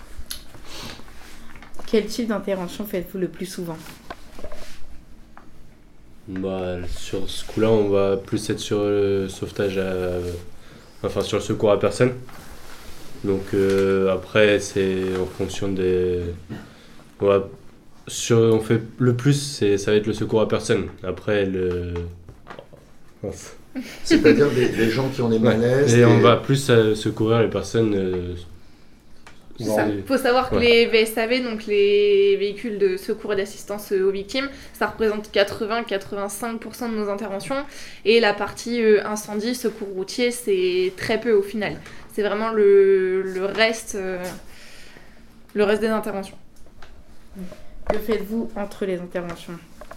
Quel type d'intervention faites-vous le plus souvent? Bah, sur ce coup-là, on va plus être sur le sauvetage, à... enfin sur le secours à personne. Donc euh, après, c'est en fonction des... On, va... sur... on fait le plus, c'est... ça va être le secours à personne. Après, le... C'est-à-dire des, des gens qui ont des malaises. Ouais. Et, et on des... va plus euh, secourir les personnes... Euh... Il faut savoir que ouais. les V S A V, donc les véhicules de secours et d'assistance aux victimes, ça représente quatre-vingts à quatre-vingt-cinq pour cent de nos interventions. Et la partie euh, incendie, secours routier, c'est très peu au final. C'est vraiment le, le, reste, euh, le reste des interventions. Que faites-vous entre les interventions ?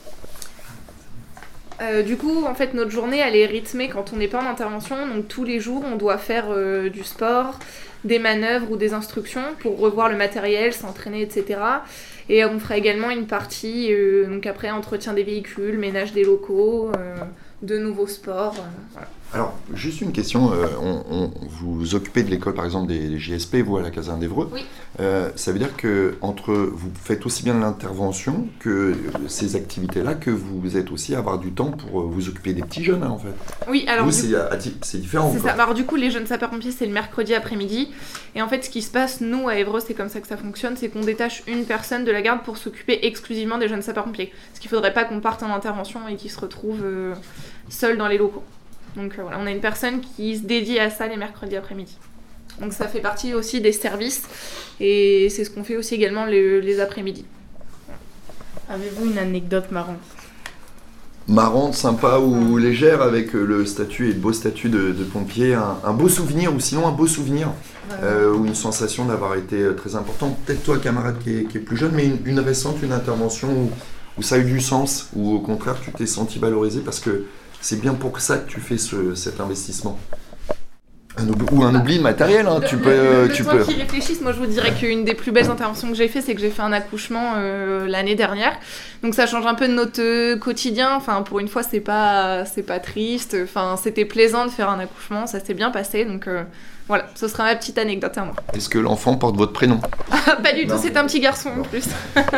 Euh, du coup, en fait, notre journée, elle est rythmée quand on n'est pas en intervention. Donc, tous les jours, on doit faire euh, du sport, des manœuvres ou des instructions pour revoir le matériel, s'entraîner, et cetera. Et on fera également une partie, euh, donc après, entretien des véhicules, ménage des locaux, euh, de nouveaux sports. Euh, voilà. Alors, juste une question. Euh, on, on, vous vous occupez de l'école, par exemple, des, des J S P, vous, à la caserne d'Évreux. Oui. Euh, ça veut dire que entre, vous faites aussi bien l'intervention que ces activités-là, que vous êtes aussi à avoir du temps pour vous occuper des petits jeunes, hein, en fait. Oui, alors... Vous, du... c'est, c'est différent. C'est ça. Alors, du coup, les jeunes sapeurs-pompiers, c'est le mercredi après-midi. Et en fait, ce qui se passe, nous, à Évreux, c'est comme ça que ça fonctionne, c'est qu'on détache une personne de la garde pour s'occuper exclusivement des jeunes sapeurs-pompiers. Parce qu'il ne faudrait pas qu'on parte en intervention et qu'ils se retrouvent euh, seuls dans les locaux. Donc euh, voilà, on a une personne qui se dédie à ça les mercredis après-midi. Donc ça fait partie aussi des services et c'est ce qu'on fait aussi également les, les après-midi. Avez-vous une anecdote marrante ? Marrante, sympa ou légère avec le statut et le beau statut de, de pompier, un, un beau souvenir ou sinon un beau souvenir euh, ou une sensation d'avoir été très importante. Peut-être toi, camarade qui est, qui est plus jeune, mais une, une récente, une intervention où, où ça a eu du sens, ou au contraire tu t'es senti valorisé parce que c'est bien pour ça que tu fais ce, cet investissement. Un oubli, ou un oubli matériel, hein, le, tu le, peux... Le, tu le peux... temps qui réfléchissent, moi je vous dirais qu'une des plus belles interventions que j'ai fait, c'est que j'ai fait un accouchement euh, l'année dernière. Donc ça change un peu de notre quotidien. Enfin, pour une fois, c'est pas, c'est pas triste. Enfin, c'était plaisant de faire un accouchement, ça s'est bien passé. Donc euh, voilà, ce sera ma petite anecdote à moi. Est-ce que l'enfant porte votre prénom ? Pas du non. tout, c'est un petit garçon en plus.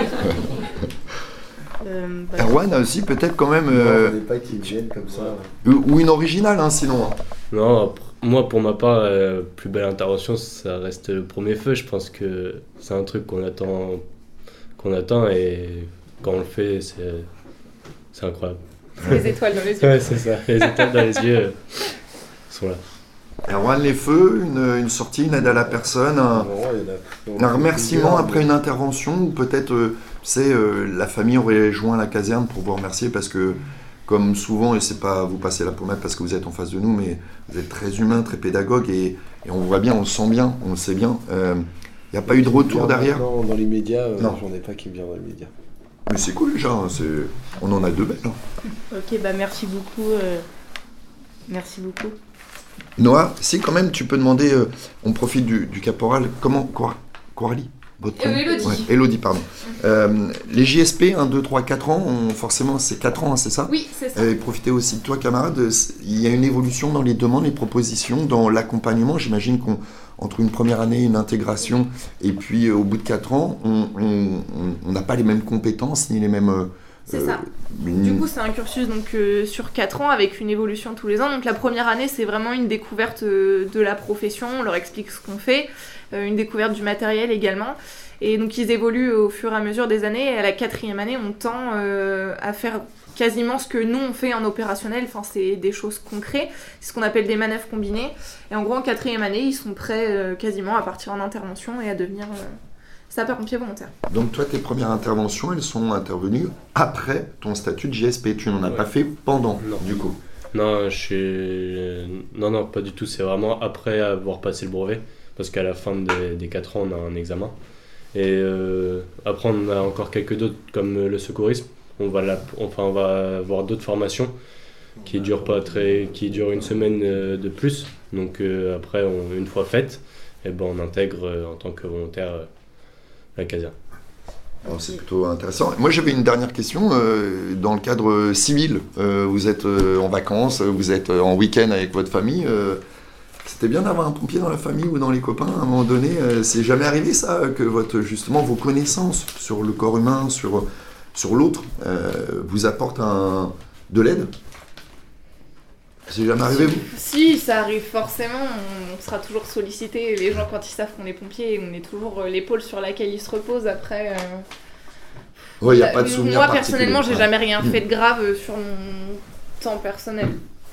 Euh, bah, Erwan a aussi peut-être quand même euh, non, pas qu'ils viennent comme ça. Ou une originale, hein, sinon. Non, moi pour ma part, la euh, plus belle intervention, ça reste le premier feu. Je pense que c'est un truc qu'on attend, qu'on attend et quand on le fait, c'est, c'est incroyable. Les étoiles dans les yeux. Ouais, c'est ça. Les étoiles dans les yeux euh, sont là. Erwan, les feux, une, une sortie, une aide à la personne, un, non, a, un remerciement après une intervention ou peut-être. Euh, C'est euh, la famille aurait joint la caserne pour vous remercier parce que, comme souvent, et c'est pas vous passer la pommade parce que vous êtes en face de nous, mais vous êtes très humain, très pédagogue et, et on voit bien, on le sent bien, on le sait bien. Il euh, n'y a pas eu de retour derrière ? Non, dans les médias, euh, non. J'en ai pas qui me viennent dans les médias. Mais c'est cool déjà, hein, c'est... on en a deux belles. Hein. Ok, bah merci beaucoup. Euh... Merci beaucoup. Noah, si quand même tu peux demander, euh, on profite du, du caporal, comment, Cor- Coralie votre euh, Élodie. Ouais, Élodie, pardon. Euh, les J S P, un, deux, trois, quatre ans, on, forcément c'est quatre ans, hein, c'est ça ? Oui, c'est ça. Et profitez aussi de toi, camarade, il y a une évolution dans les demandes, les propositions, dans l'accompagnement. J'imagine qu'entre une première année, une intégration, et puis euh, au bout de quatre ans, on n'a pas les mêmes compétences, ni les mêmes... Euh, C'est ça. Une... Du coup, c'est un cursus donc, euh, sur quatre ans avec une évolution tous les ans. Donc la première année, c'est vraiment une découverte euh, de la profession. On leur explique ce qu'on fait, euh, une découverte du matériel également. Et donc ils évoluent au fur et à mesure des années. Et à la quatrième année, on tend euh, à faire quasiment ce que nous, on fait en opérationnel. Enfin, c'est des choses concrètes. C'est ce qu'on appelle des manœuvres combinées. Et en gros, en quatrième année, ils sont prêts euh, quasiment à partir en intervention et à devenir... Euh, sapeur-pompier volontaire. Donc toi, tes premières interventions, elles sont intervenues après ton statut de J S P. Tu n'en as ouais. pas fait pendant, non. du coup. Non, je suis... non, non, pas du tout. C'est vraiment après avoir passé le brevet. Parce qu'à la fin des, des quatre ans, on a un examen. Et euh, après, on a encore quelques d'autres, comme le secourisme. On va, la... enfin, on va avoir d'autres formations qui durent, pas très... qui durent une semaine de plus. Donc euh, après, on... une fois faites, et ben, on intègre euh, en tant que volontaire euh, la caserne. Alors, c'est plutôt intéressant. Moi, j'avais une dernière question. Euh, dans le cadre civil, euh, vous êtes euh, en vacances, vous êtes en week-end avec votre famille. Euh, c'était bien d'avoir un pompier dans la famille ou dans les copains à un moment donné. Euh, c'est jamais arrivé ça, que votre, justement vos connaissances sur le corps humain, sur, sur l'autre, euh, vous apportent un, de l'aide ? C'est jamais arrivé, vous ? Si, ça arrive forcément. On sera toujours sollicité. Les gens, quand ils savent qu'on est pompiers, on est toujours l'épaule sur laquelle ils se reposent. Après, euh... ouais, y a pas de souvenir moi, particulier. personnellement, j'ai ouais. jamais rien fait de grave sur mon temps personnel.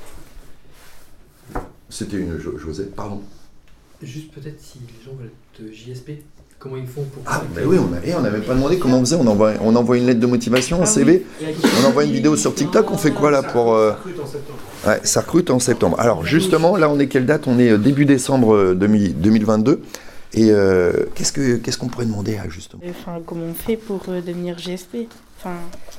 C'était une Josette, pardon. Juste peut-être si les gens veulent être J S P, comment ils font pour... Ah, mais oui, on a, on n'avait pas demandé comment on faisait. On envoie, on envoie une lettre de motivation, un ah, C V, oui. On envoie une vidéo sur TikTok. On fait quoi là pour... Euh... Ça recrute en septembre. Ouais, ça recrute en septembre. Alors justement, là, on est quelle date ? On est début décembre deux mille vingt-deux. Et euh, qu'est-ce, que, qu'est-ce qu'on pourrait demander à justement ? Enfin, comment on fait pour euh, devenir J S P ? Enfin...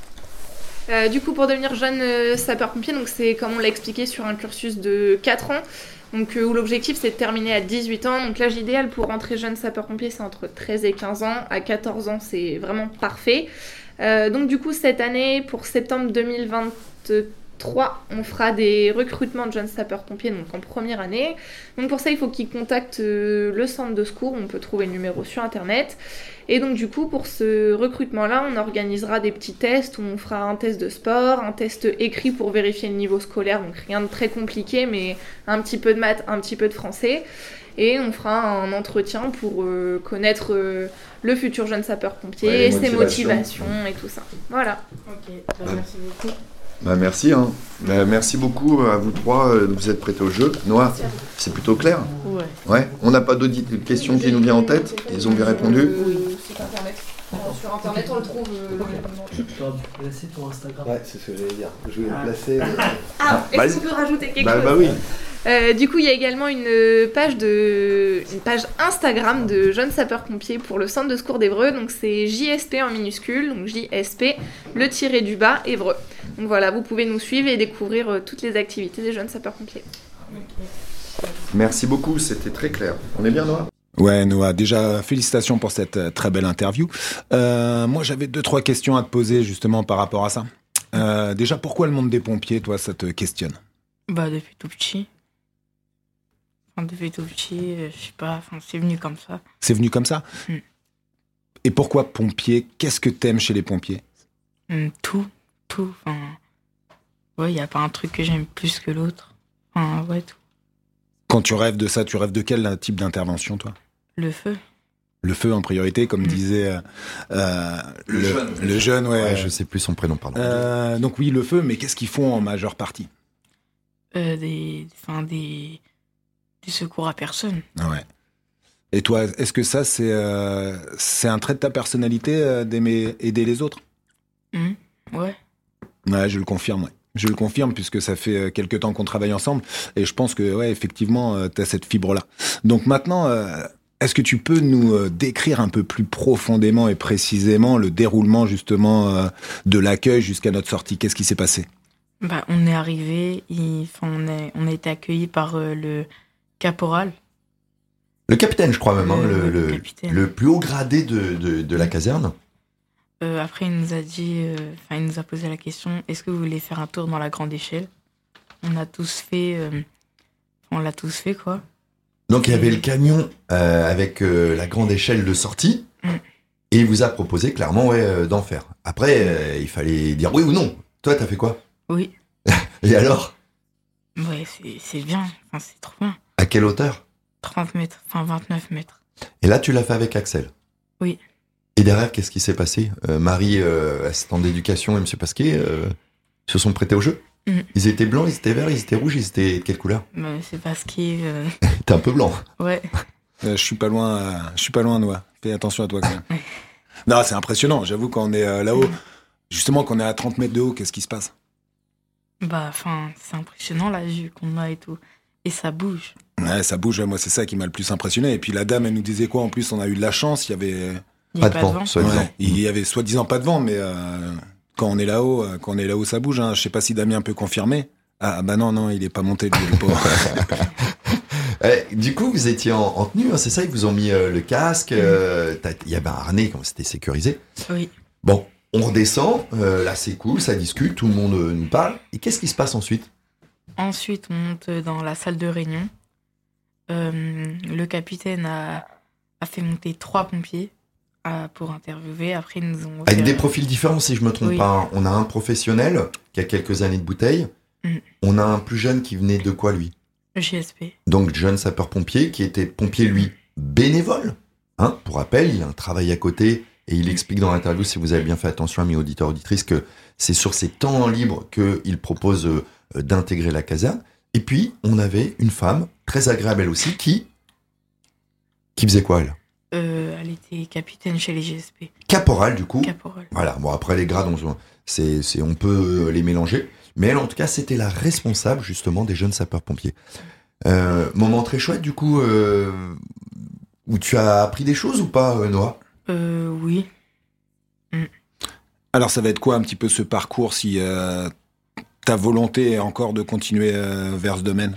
Euh, du coup, pour devenir jeune euh, sapeur-pompier, donc c'est comme on l'a expliqué sur un cursus de quatre ans, donc, euh, où l'objectif c'est de terminer à dix-huit ans. Donc l'âge idéal pour rentrer jeune sapeur-pompier, c'est entre treize et quinze ans. À quatorze ans, c'est vraiment parfait. Euh, donc du coup, cette année, pour septembre deux mille vingt-trois, on fera des recrutements de jeunes sapeurs-pompiers, donc en première année. Donc pour ça, il faut qu'ils contactent euh, le centre de secours. On peut trouver le numéro sur Internet. Et donc du coup, pour ce recrutement-là, on organisera des petits tests où on fera un test de sport, un test écrit pour vérifier le niveau scolaire, donc rien de très compliqué, mais un petit peu de maths, un petit peu de français. Et on fera un entretien pour euh, connaître euh, le futur jeune sapeur-pompier, ouais, ses motivations et tout ça. Voilà. Ok, bah, merci beaucoup. Bah merci, hein. bah, merci beaucoup à vous trois de vous être prêtés au jeu. Noah, c'est plutôt clair ? Ouais. Ouais. On n'a pas d'autres questions qui nous viennent en tête ? Ils ont bien répondu ? Oui, sur Internet. Sur Internet, on le trouve. Euh, tu peux placer ton Instagram. Ouais, c'est ce que j'allais dire. Je voulais le placer. Ah, ah est-ce qu'on peut rajouter quelque bah, chose ? Bah oui. Euh, du coup, il y a également une page, de, une page Instagram de jeunes sapeurs-pompiers pour le centre de secours d'Évreux. Donc, c'est J S P en minuscule, donc J S P, le tiré du bas, Évreux. Donc voilà, vous pouvez nous suivre et découvrir euh, toutes les activités des jeunes sapeurs-pompiers. Okay. Merci beaucoup, c'était très clair. On est bien, Noah ? Ouais, Noah, déjà, félicitations pour cette euh, très belle interview. Euh, moi, j'avais deux, trois questions à te poser justement par rapport à ça. Euh, déjà, pourquoi le monde des pompiers, toi, ça te questionne ? Bah, depuis tout petit. Enfin, depuis tout petit, euh, je sais pas, enfin, c'est venu comme ça. C'est venu comme ça ? mm. Et pourquoi pompier ? Qu'est-ce que t'aimes chez les pompiers ? mm, Tout, tout. Enfin, ouais, il n'y a pas un truc que j'aime plus que l'autre. Enfin, ouais, tout. Quand tu rêves de ça, tu rêves de quel type d'intervention, toi ? Le feu. Le feu en priorité, comme mmh. disait euh, euh, le, le jeune. Le jeune, ouais. ouais. Je sais plus son prénom, pardon. Euh, donc oui, le feu, mais qu'est-ce qu'ils font en majeure partie ? euh, des, enfin, des, des secours à personne. Ouais. Et toi, est-ce que ça, c'est, euh, c'est un trait de ta personnalité euh, d'aimer aider les autres ? mmh. Ouais. Ouais, je le confirme, ouais. Je le confirme, puisque ça fait quelques temps qu'on travaille ensemble, et je pense que, ouais, effectivement, tu as cette fibre-là. Donc maintenant, euh, est-ce que tu peux nous euh, décrire un peu plus profondément et précisément le déroulement, justement, euh, de l'accueil jusqu'à notre sortie ? Qu'est-ce qui s'est passé ? Bah, on est arrivé, il, enfin, on, est, on a été accueillis par euh, le caporal. Le capitaine, je crois même, hein, Le- le, le le, capitaine. le plus haut gradé de, de, de la caserne. Euh, après, il nous a dit, euh, enfin, il nous a posé la question, est-ce que vous voulez faire un tour dans la grande échelle? On a tous fait, euh, on l'a tous fait, quoi. Donc il y avait le camion euh, avec euh, la grande échelle de sortie, Mm. et il vous a proposé clairement ouais, euh, d'en faire. Après, euh, il fallait dire oui ou non. Toi, t'as fait quoi? Oui. Et alors? Ouais, c'est, c'est bien, enfin, c'est trop bien. À quelle hauteur? trente mètres, enfin vingt-neuf mètres. Et là, tu l'as fait avec Axel. Oui. Et derrière, qu'est-ce qui s'est passé? euh, Marie, euh, assistante d'éducation, et M. Pasquet euh, se sont prêtés au jeu. Mm. Ils étaient blancs, ils étaient verts, ils étaient rouges, ils étaient de quelle couleur? Bah, c'est parce qu'il... euh, T'es un peu blanc. Ouais. Euh, je suis pas loin, euh, je suis pas loin, Noah. Fais attention à toi quand même. Non, c'est impressionnant. J'avoue, quand on est euh, là-haut, justement, qu'on est à trente mètres de haut, qu'est-ce qui se passe? Bah, enfin, c'est impressionnant la vue qu'on a et tout. Et ça bouge. Ouais, ça bouge. Ouais, moi, c'est ça qui m'a le plus impressionné. Et puis la dame, elle nous disait quoi? En plus, on a eu de la chance. Il y avait Il y a Pas de pas de vent, vent. soi-disant. Ouais, il y avait soi-disant pas de vent, mais euh, quand on est là-haut, euh, quand on est là-haut, ça bouge. Hein. Je sais pas si Damien peut confirmer. Ah bah non, non, il est pas monté lui, le pauvre. Eh, du coup, vous étiez en, en tenue, hein, c'est ça? Ils vous ont mis euh, le casque. euh, t'as- Il y avait un harnais, comme c'était sécurisé. Oui. Bon, on redescend. euh, là, c'est cool, ça discute, tout le monde euh, nous parle. Et qu'est-ce qui se passe ensuite? Ensuite, on monte dans la salle de réunion. Euh, le capitaine a, a fait monter trois pompiers à- pour interviewer. Après, ils nous ont Avec offert- des profils différents, si je me trompe Oui. pas. hein. On a un professionnel qui a quelques années de bouteille. Mm. On a un plus jeune qui venait de quoi, lui? Le G S P. Donc, jeune sapeur-pompier qui était pompier, lui, bénévole. Hein, pour rappel, il a un travail à côté et il explique dans l'interview, si vous avez bien fait attention, amis auditeurs, auditrices, que c'est sur ses temps libres qu'il propose euh, d'intégrer la caserne. Et puis, on avait une femme, très agréable elle aussi, qui, qui faisait quoi, elle? Euh, elle était capitaine chez les G S P. Caporal, du coup. Caporal. Voilà, bon, après, les grades, on, c'est, c'est, on peut les mélanger. Mais elle, en tout cas, c'était la responsable, justement, des jeunes sapeurs-pompiers. Euh, moment très chouette, du coup, euh, où tu as appris des choses ou pas, euh, Noah? Euh, oui. Alors, ça va être quoi un petit peu ce parcours si euh, ta volonté est encore de continuer euh, vers ce domaine?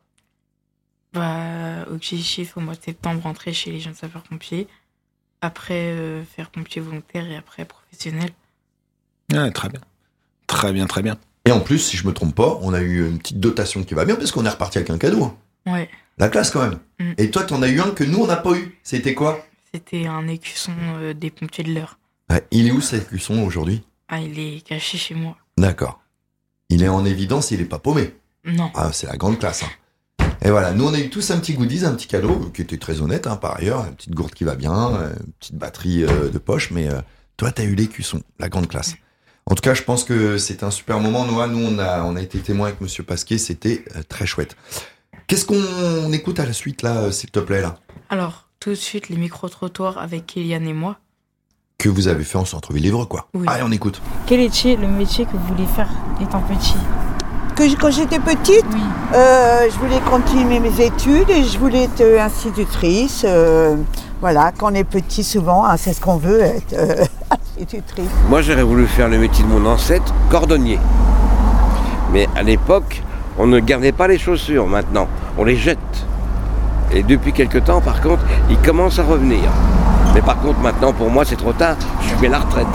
Bah, objectif au mois de septembre, rentrer chez les jeunes sapeurs-pompiers. Après, euh, faire pompier volontaire et après professionnel. Ouais, très bien. Très bien, très bien. Et en plus, si je me trompe pas, on a eu une petite dotation qui va bien, parce qu'on est reparti avec un cadeau. hein. Ouais. La classe, quand même. Mm. Et toi, t'en as eu un que nous, on n'a pas eu. C'était quoi? C'était un écusson euh, des pompiers de l'Eure. Ouais, il est où, cet écusson, aujourd'hui? Ah, il est caché chez moi. D'accord. Il est en évidence, il est pas paumé. Non. Ah, c'est la grande classe. hein. Et voilà, nous, on a eu tous un petit goodies, un petit cadeau, euh, qui était très honnête, hein, par ailleurs. Une petite gourde qui va bien, euh, une petite batterie euh, de poche, mais euh, toi, t'as eu l'écusson, la grande classe. En tout cas, je pense que c'est un super moment. Noah, nous, on a, on a été témoins avec Monsieur Pasquet, c'était euh, très chouette. Qu'est-ce qu'on écoute à la suite, là, euh, s'il te plaît, là? Alors, tout de suite, les micro-trottoirs avec Kéliane et moi. Que vous avez fait en centre-ville-Livreux, quoi. Oui. Allez, on écoute. Quel était le métier que vous vouliez faire étant petit? Que je- quand j'étais petite, euh, je voulais continuer mes études et je voulais être euh, institutrice. euh, voilà, quand on est petit, souvent, hein, c'est ce qu'on veut, être euh, institutrice. Moi, j'aurais voulu faire le métier de mon ancêtre, cordonnier. Mais à l'époque, on ne gardait pas les chaussures. Maintenant, on les jette. Et depuis quelque temps, par contre, ils commencent à revenir. Mais par contre, maintenant, pour moi, c'est trop tard. Je suis à la retraite.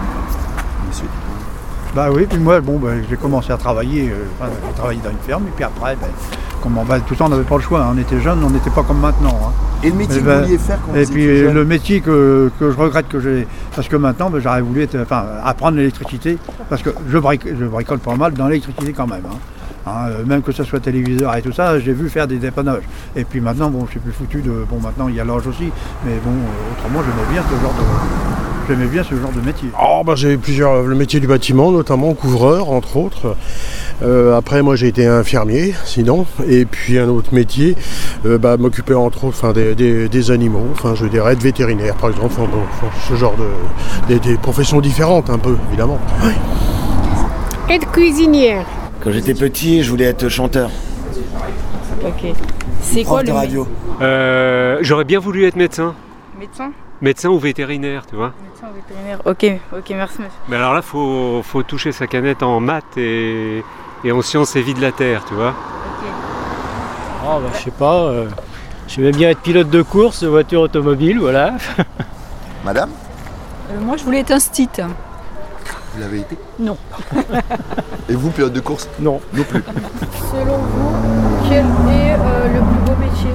Bah oui, puis moi, bon, bah, j'ai commencé à travailler, euh, enfin, j'ai travaillé dans une ferme, et puis après, bah, comment, bah, tout ça, on n'avait pas le choix, hein, on était jeunes, on n'était pas comme maintenant. hein. Et le métier Et que bah, vous vouliez faire quand Et vous puis étiez jeune? le métier que, que je regrette que j'ai, parce que maintenant, bah, j'aurais voulu être, enfin, apprendre l'électricité, parce que je, bric- je bricole pas mal dans l'électricité quand même. hein. Hein, euh, même que ce soit téléviseur et tout ça, j'ai vu faire des dépannages. Et puis maintenant, bon, je suis plus foutu de, bon, maintenant il y a l'âge aussi, mais bon, euh, autrement, j'aimais bien ce genre de, j'aimais bien ce genre de métier. Oh, bah, j'ai eu plusieurs, le métier du bâtiment, notamment couvreur, entre autres. Euh, après, moi, j'ai été infirmier, sinon. Et puis, un autre métier, euh, bah, m'occuper, entre autres, enfin, des, des, des animaux, enfin, je dirais, être vétérinaire, par exemple. Enfin, bon, enfin, ce genre de... Des, des professions différentes, un peu, évidemment. Oui. Être cuisinière. Quand j'étais petit, je voulais être chanteur. Ok. C'est quoi le radio euh, J'aurais bien voulu être médecin. médecin? médecin ou vétérinaire, tu vois. Médecin ou vétérinaire, ok, ok, merci monsieur. Mais alors là, il faut, faut toucher sa canette en maths et, et en sciences et vie de la Terre, tu vois. Ok. Oh, bah, je sais pas, euh, j'aimais bien être pilote de course, de voiture automobile, voilà. Madame euh, Moi, je voulais être un stit. Vous l'avez été? Non. Et vous, pilote de course? Non. Non plus. Selon vous, quel est euh, le plus beau métier?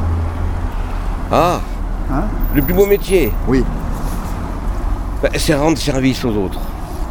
Ah hein? Le plus beau métier? Oui. Bah, c'est rendre service aux autres.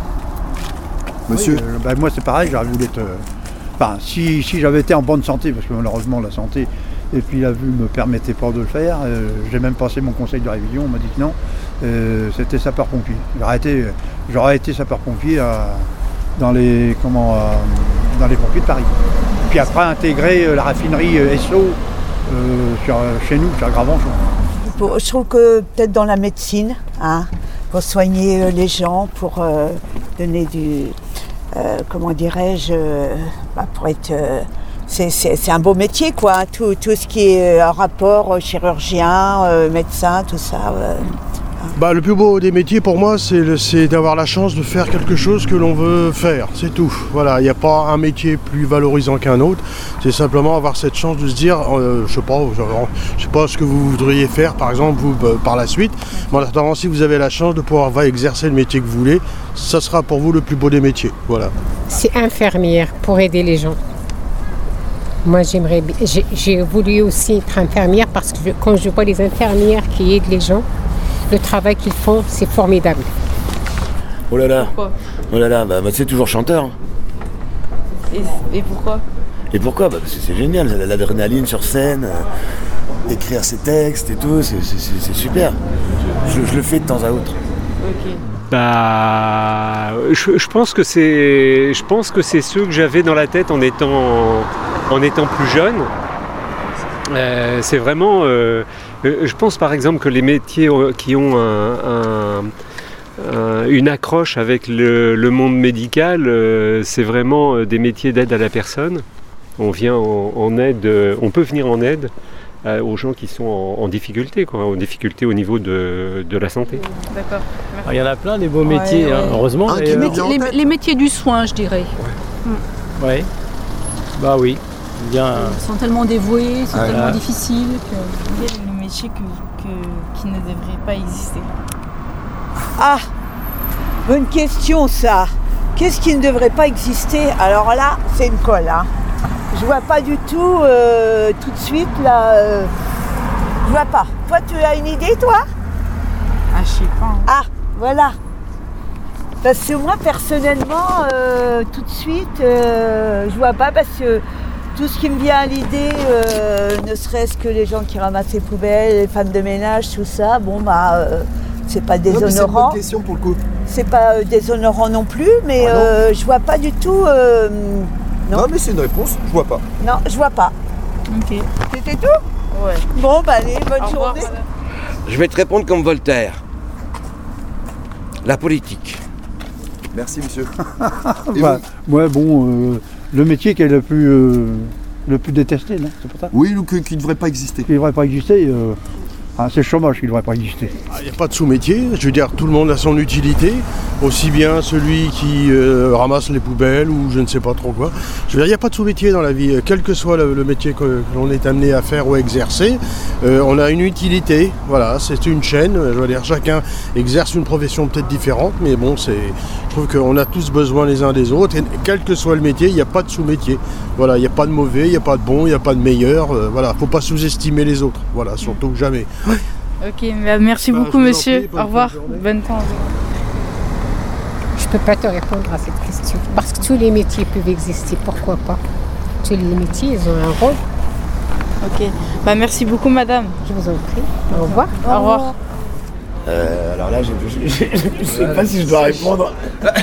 Monsieur oui, euh, bah, moi, c'est pareil, j'aurais voulu être... Euh... Enfin, si, si j'avais été en bonne santé, parce que malheureusement, la santé... Et puis la vue ne me permettait pas de le faire. Euh, j'ai même passé mon conseil de révision, on m'a dit que non. Euh, c'était sapeur-pompier. J'aurais été, j'aurais été sapeur-pompier à, dans, les, comment, à, dans les pompiers de Paris. Puis après intégrer euh, la raffinerie euh, S O euh, sur, chez nous, sur Gravenchon. Je trouve que peut-être dans la médecine, hein, pour soigner euh, les gens, pour euh, donner du... Euh, comment dirais-je euh, bah, pour être... Euh, C'est, c'est, c'est un beau métier, quoi. Tout, tout ce qui est en rapport euh, chirurgien, euh, médecin, tout ça. Euh. Bah, le plus beau des métiers pour moi, c'est, le, c'est d'avoir la chance de faire quelque chose que l'on veut faire, c'est tout. Voilà, il n'y a pas un métier plus valorisant qu'un autre. C'est simplement avoir cette chance de se dire, euh, je sais pas, je sais pas ce que vous voudriez faire, par exemple, vous, bah, par la suite. Mais en attendant, si vous avez la chance de pouvoir va exercer le métier que vous voulez, ça sera pour vous le plus beau des métiers. Voilà. C'est infirmière pour aider les gens. Moi, j'aimerais, j'ai, j'ai voulu aussi être infirmière parce que je, quand je vois les infirmières qui aident les gens, le travail qu'ils font, c'est formidable. Oh là là. Pourquoi? Oh là là, bah, bah c'est toujours chanteur. Et, et pourquoi? Et pourquoi? Bah parce que c'est génial, l'adrénaline sur scène, euh, écrire ses textes et tout, c'est, c'est, c'est, c'est super. Je, je le fais de temps à autre. Ok. Bah, je, je pense que c'est, je pense que c'est ceux que j'avais dans la tête en étant, en étant plus jeune. Euh, c'est vraiment, euh, je pense par exemple que les métiers qui ont un, un, un, une accroche avec le, le monde médical, euh, c'est vraiment des métiers d'aide à la personne. On vient en, en aide, on peut venir en aide euh, aux gens qui sont en, en difficulté, quoi, en difficulté au niveau de, de la santé. D'accord. Il y en a plein des beaux métiers, ouais, hein, ouais. Heureusement. Ah, les, les, les métiers du soin, je dirais. Oui. Mm. Ouais. Bah oui. Bien. Ils sont tellement dévoués, c'est ah, tellement là. difficile que... Quel est le métier que, que, qui ne devrait pas exister? Ah, bonne question ça. Qu'est-ce qui ne devrait pas exister? Alors là, c'est une colle. Hein. Je vois pas du tout, euh, tout de suite, là. Euh, je vois pas. Toi, tu as une idée, toi? Ah, je sais pas. Hein. Ah, voilà. Parce que moi, personnellement, euh, tout de suite, euh, je vois pas parce que tout ce qui me vient à l'idée, euh, ne serait-ce que les gens qui ramassent les poubelles, les femmes de ménage, tout ça, bon, bah, euh, c'est pas déshonorant. Ouais, c'est une bonne question pour le coup. C'est pas euh, déshonorant non plus, mais ah, euh, je vois pas du tout. Euh, non. non, mais c'est une réponse, je vois pas. Non, je vois pas. Ok. C'était tout? Ouais. Bon, bah, allez, bonne Au revoir, journée. madame. Je vais te répondre comme Voltaire. La politique. Merci, monsieur. bah, moi, bon, euh, le métier qui est le plus, euh, le plus détesté, non? C'est pour ça? Oui, ou qui ne devrait pas exister. Qui ne devrait pas exister. Euh, hein, c'est le chômage qui ne devrait pas exister. Il n'y a pas de sous-métier. Je veux dire, tout le monde a son utilité. Aussi bien celui qui euh, ramasse les poubelles ou je ne sais pas trop quoi. Je veux dire, il n'y a pas de sous-métier dans la vie. Quel que soit le, le métier que, que l'on est amené à faire ou à exercer, euh, on a une utilité. Voilà, c'est une chaîne. Je veux dire, chacun exerce une profession peut-être différente, mais bon, c'est... Je trouve qu'on a tous besoin les uns des autres. Et quel que soit le métier, il n'y a pas de sous-métier. Voilà, il n'y a pas de mauvais, il n'y a pas de bon, il n'y a pas de meilleur. Euh, voilà, faut pas sous-estimer les autres. Voilà, surtout jamais. Ok, merci bah, beaucoup, monsieur. Prie, au revoir. Bonne temps. Je ne peux pas te répondre à cette question. Parce que tous les métiers peuvent exister, pourquoi pas? Tous les métiers, ils ont un rôle. Ok. Bah, merci beaucoup, madame. Je vous en prie. Au revoir. Au revoir. Euh, alors là, je ne sais pas si je dois répondre.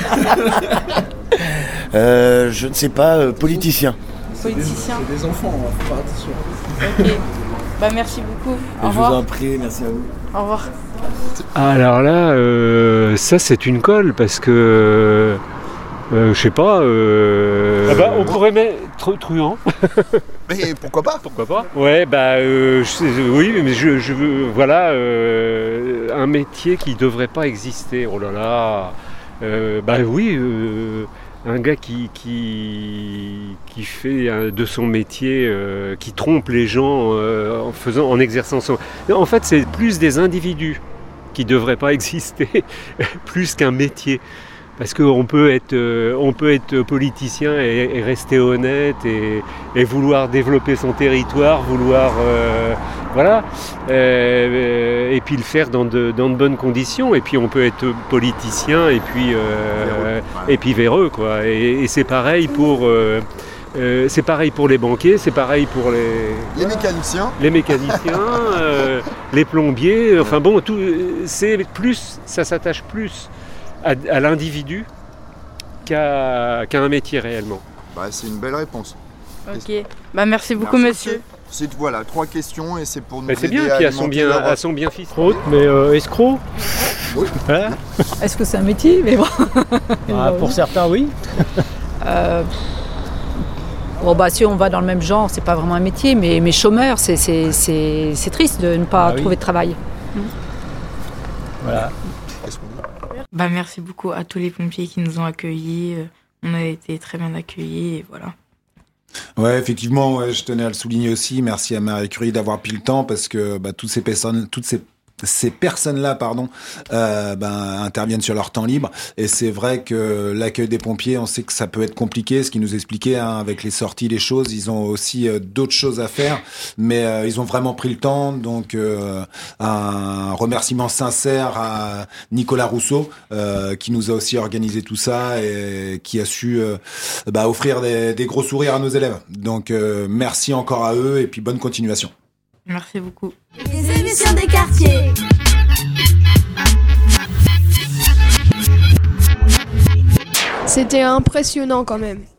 euh, je ne sais pas, euh, politicien. Politicien. C'est des enfants, hein, faut faire attention. Ok. Bah, merci beaucoup. Au je revoir. vous en prie, merci à vous. Au revoir. Alors là, euh, ça c'est une colle parce que, euh, je sais pas, euh, ah bah, on pourrait mettre tru- truand. Mais pourquoi pas Pourquoi pas Ouais, bah euh, je sais- oui, mais je, je veux, voilà, euh, un métier qui devrait pas exister. Oh là là. Euh, bah oui, euh, un gars qui qui qui fait euh, de son métier, euh, qui trompe les gens euh, en faisant, en exerçant son. En fait, c'est plus des individus qui devraient pas exister, plus qu'un métier. Parce qu'on peut être, euh, on peut être politicien et, et rester honnête et, et vouloir développer son territoire, vouloir, euh, voilà, euh, et puis le faire dans de, dans de bonnes conditions. Et puis on peut être politicien et puis, euh, et puis véreux, quoi. Et, et c'est pareil pour, euh, euh, c'est pareil pour les banquiers, c'est pareil pour les, Les mécaniciens. les mécaniciens, euh, les plombiers. Enfin bon, tout, c'est plus, ça s'attache plus à, à l'individu qu'à, qu'à un métier réellement. Bah, c'est une belle réponse. Ok. Bah merci beaucoup, Merci, monsieur. C'est voilà, trois questions et c'est pour nous Mais c'est aider bien, à puis elles sont alimenter bien, leur- elles sont bien ficelées. Fraude, mais euh, escroc. Hein Est-ce que c'est un métier? Mais bon. Ah, pour certains, oui. Euh, Bon bah si on va dans le même genre, c'est pas vraiment un métier, mais, mais chômeur, c'est, c'est, c'est, c'est triste de ne pas Ah oui. trouver de travail. Voilà. Bah, merci beaucoup à tous les pompiers qui nous ont accueillis. Euh, On a été très bien accueillis et voilà. Ouais, effectivement, ouais, je tenais à le souligner aussi. Merci à Marie Curie d'avoir pris le temps parce que bah, toutes ces personnes, toutes ces ces personnes-là, pardon, euh, ben, interviennent sur leur temps libre. Et c'est vrai que l'accueil des pompiers, on sait que ça peut être compliqué, ce qu'ils nous expliquaient hein, avec les sorties, les choses. Ils ont aussi euh, d'autres choses à faire, mais euh, ils ont vraiment pris le temps. Donc, euh, un remerciement sincère à Nicolas Rousseau, euh, qui nous a aussi organisé tout ça et qui a su euh, bah, offrir des, des gros sourires à nos élèves. Donc, euh, merci encore à eux et puis bonne continuation. Merci beaucoup. Les émissions des quartiers. C'était impressionnant quand même.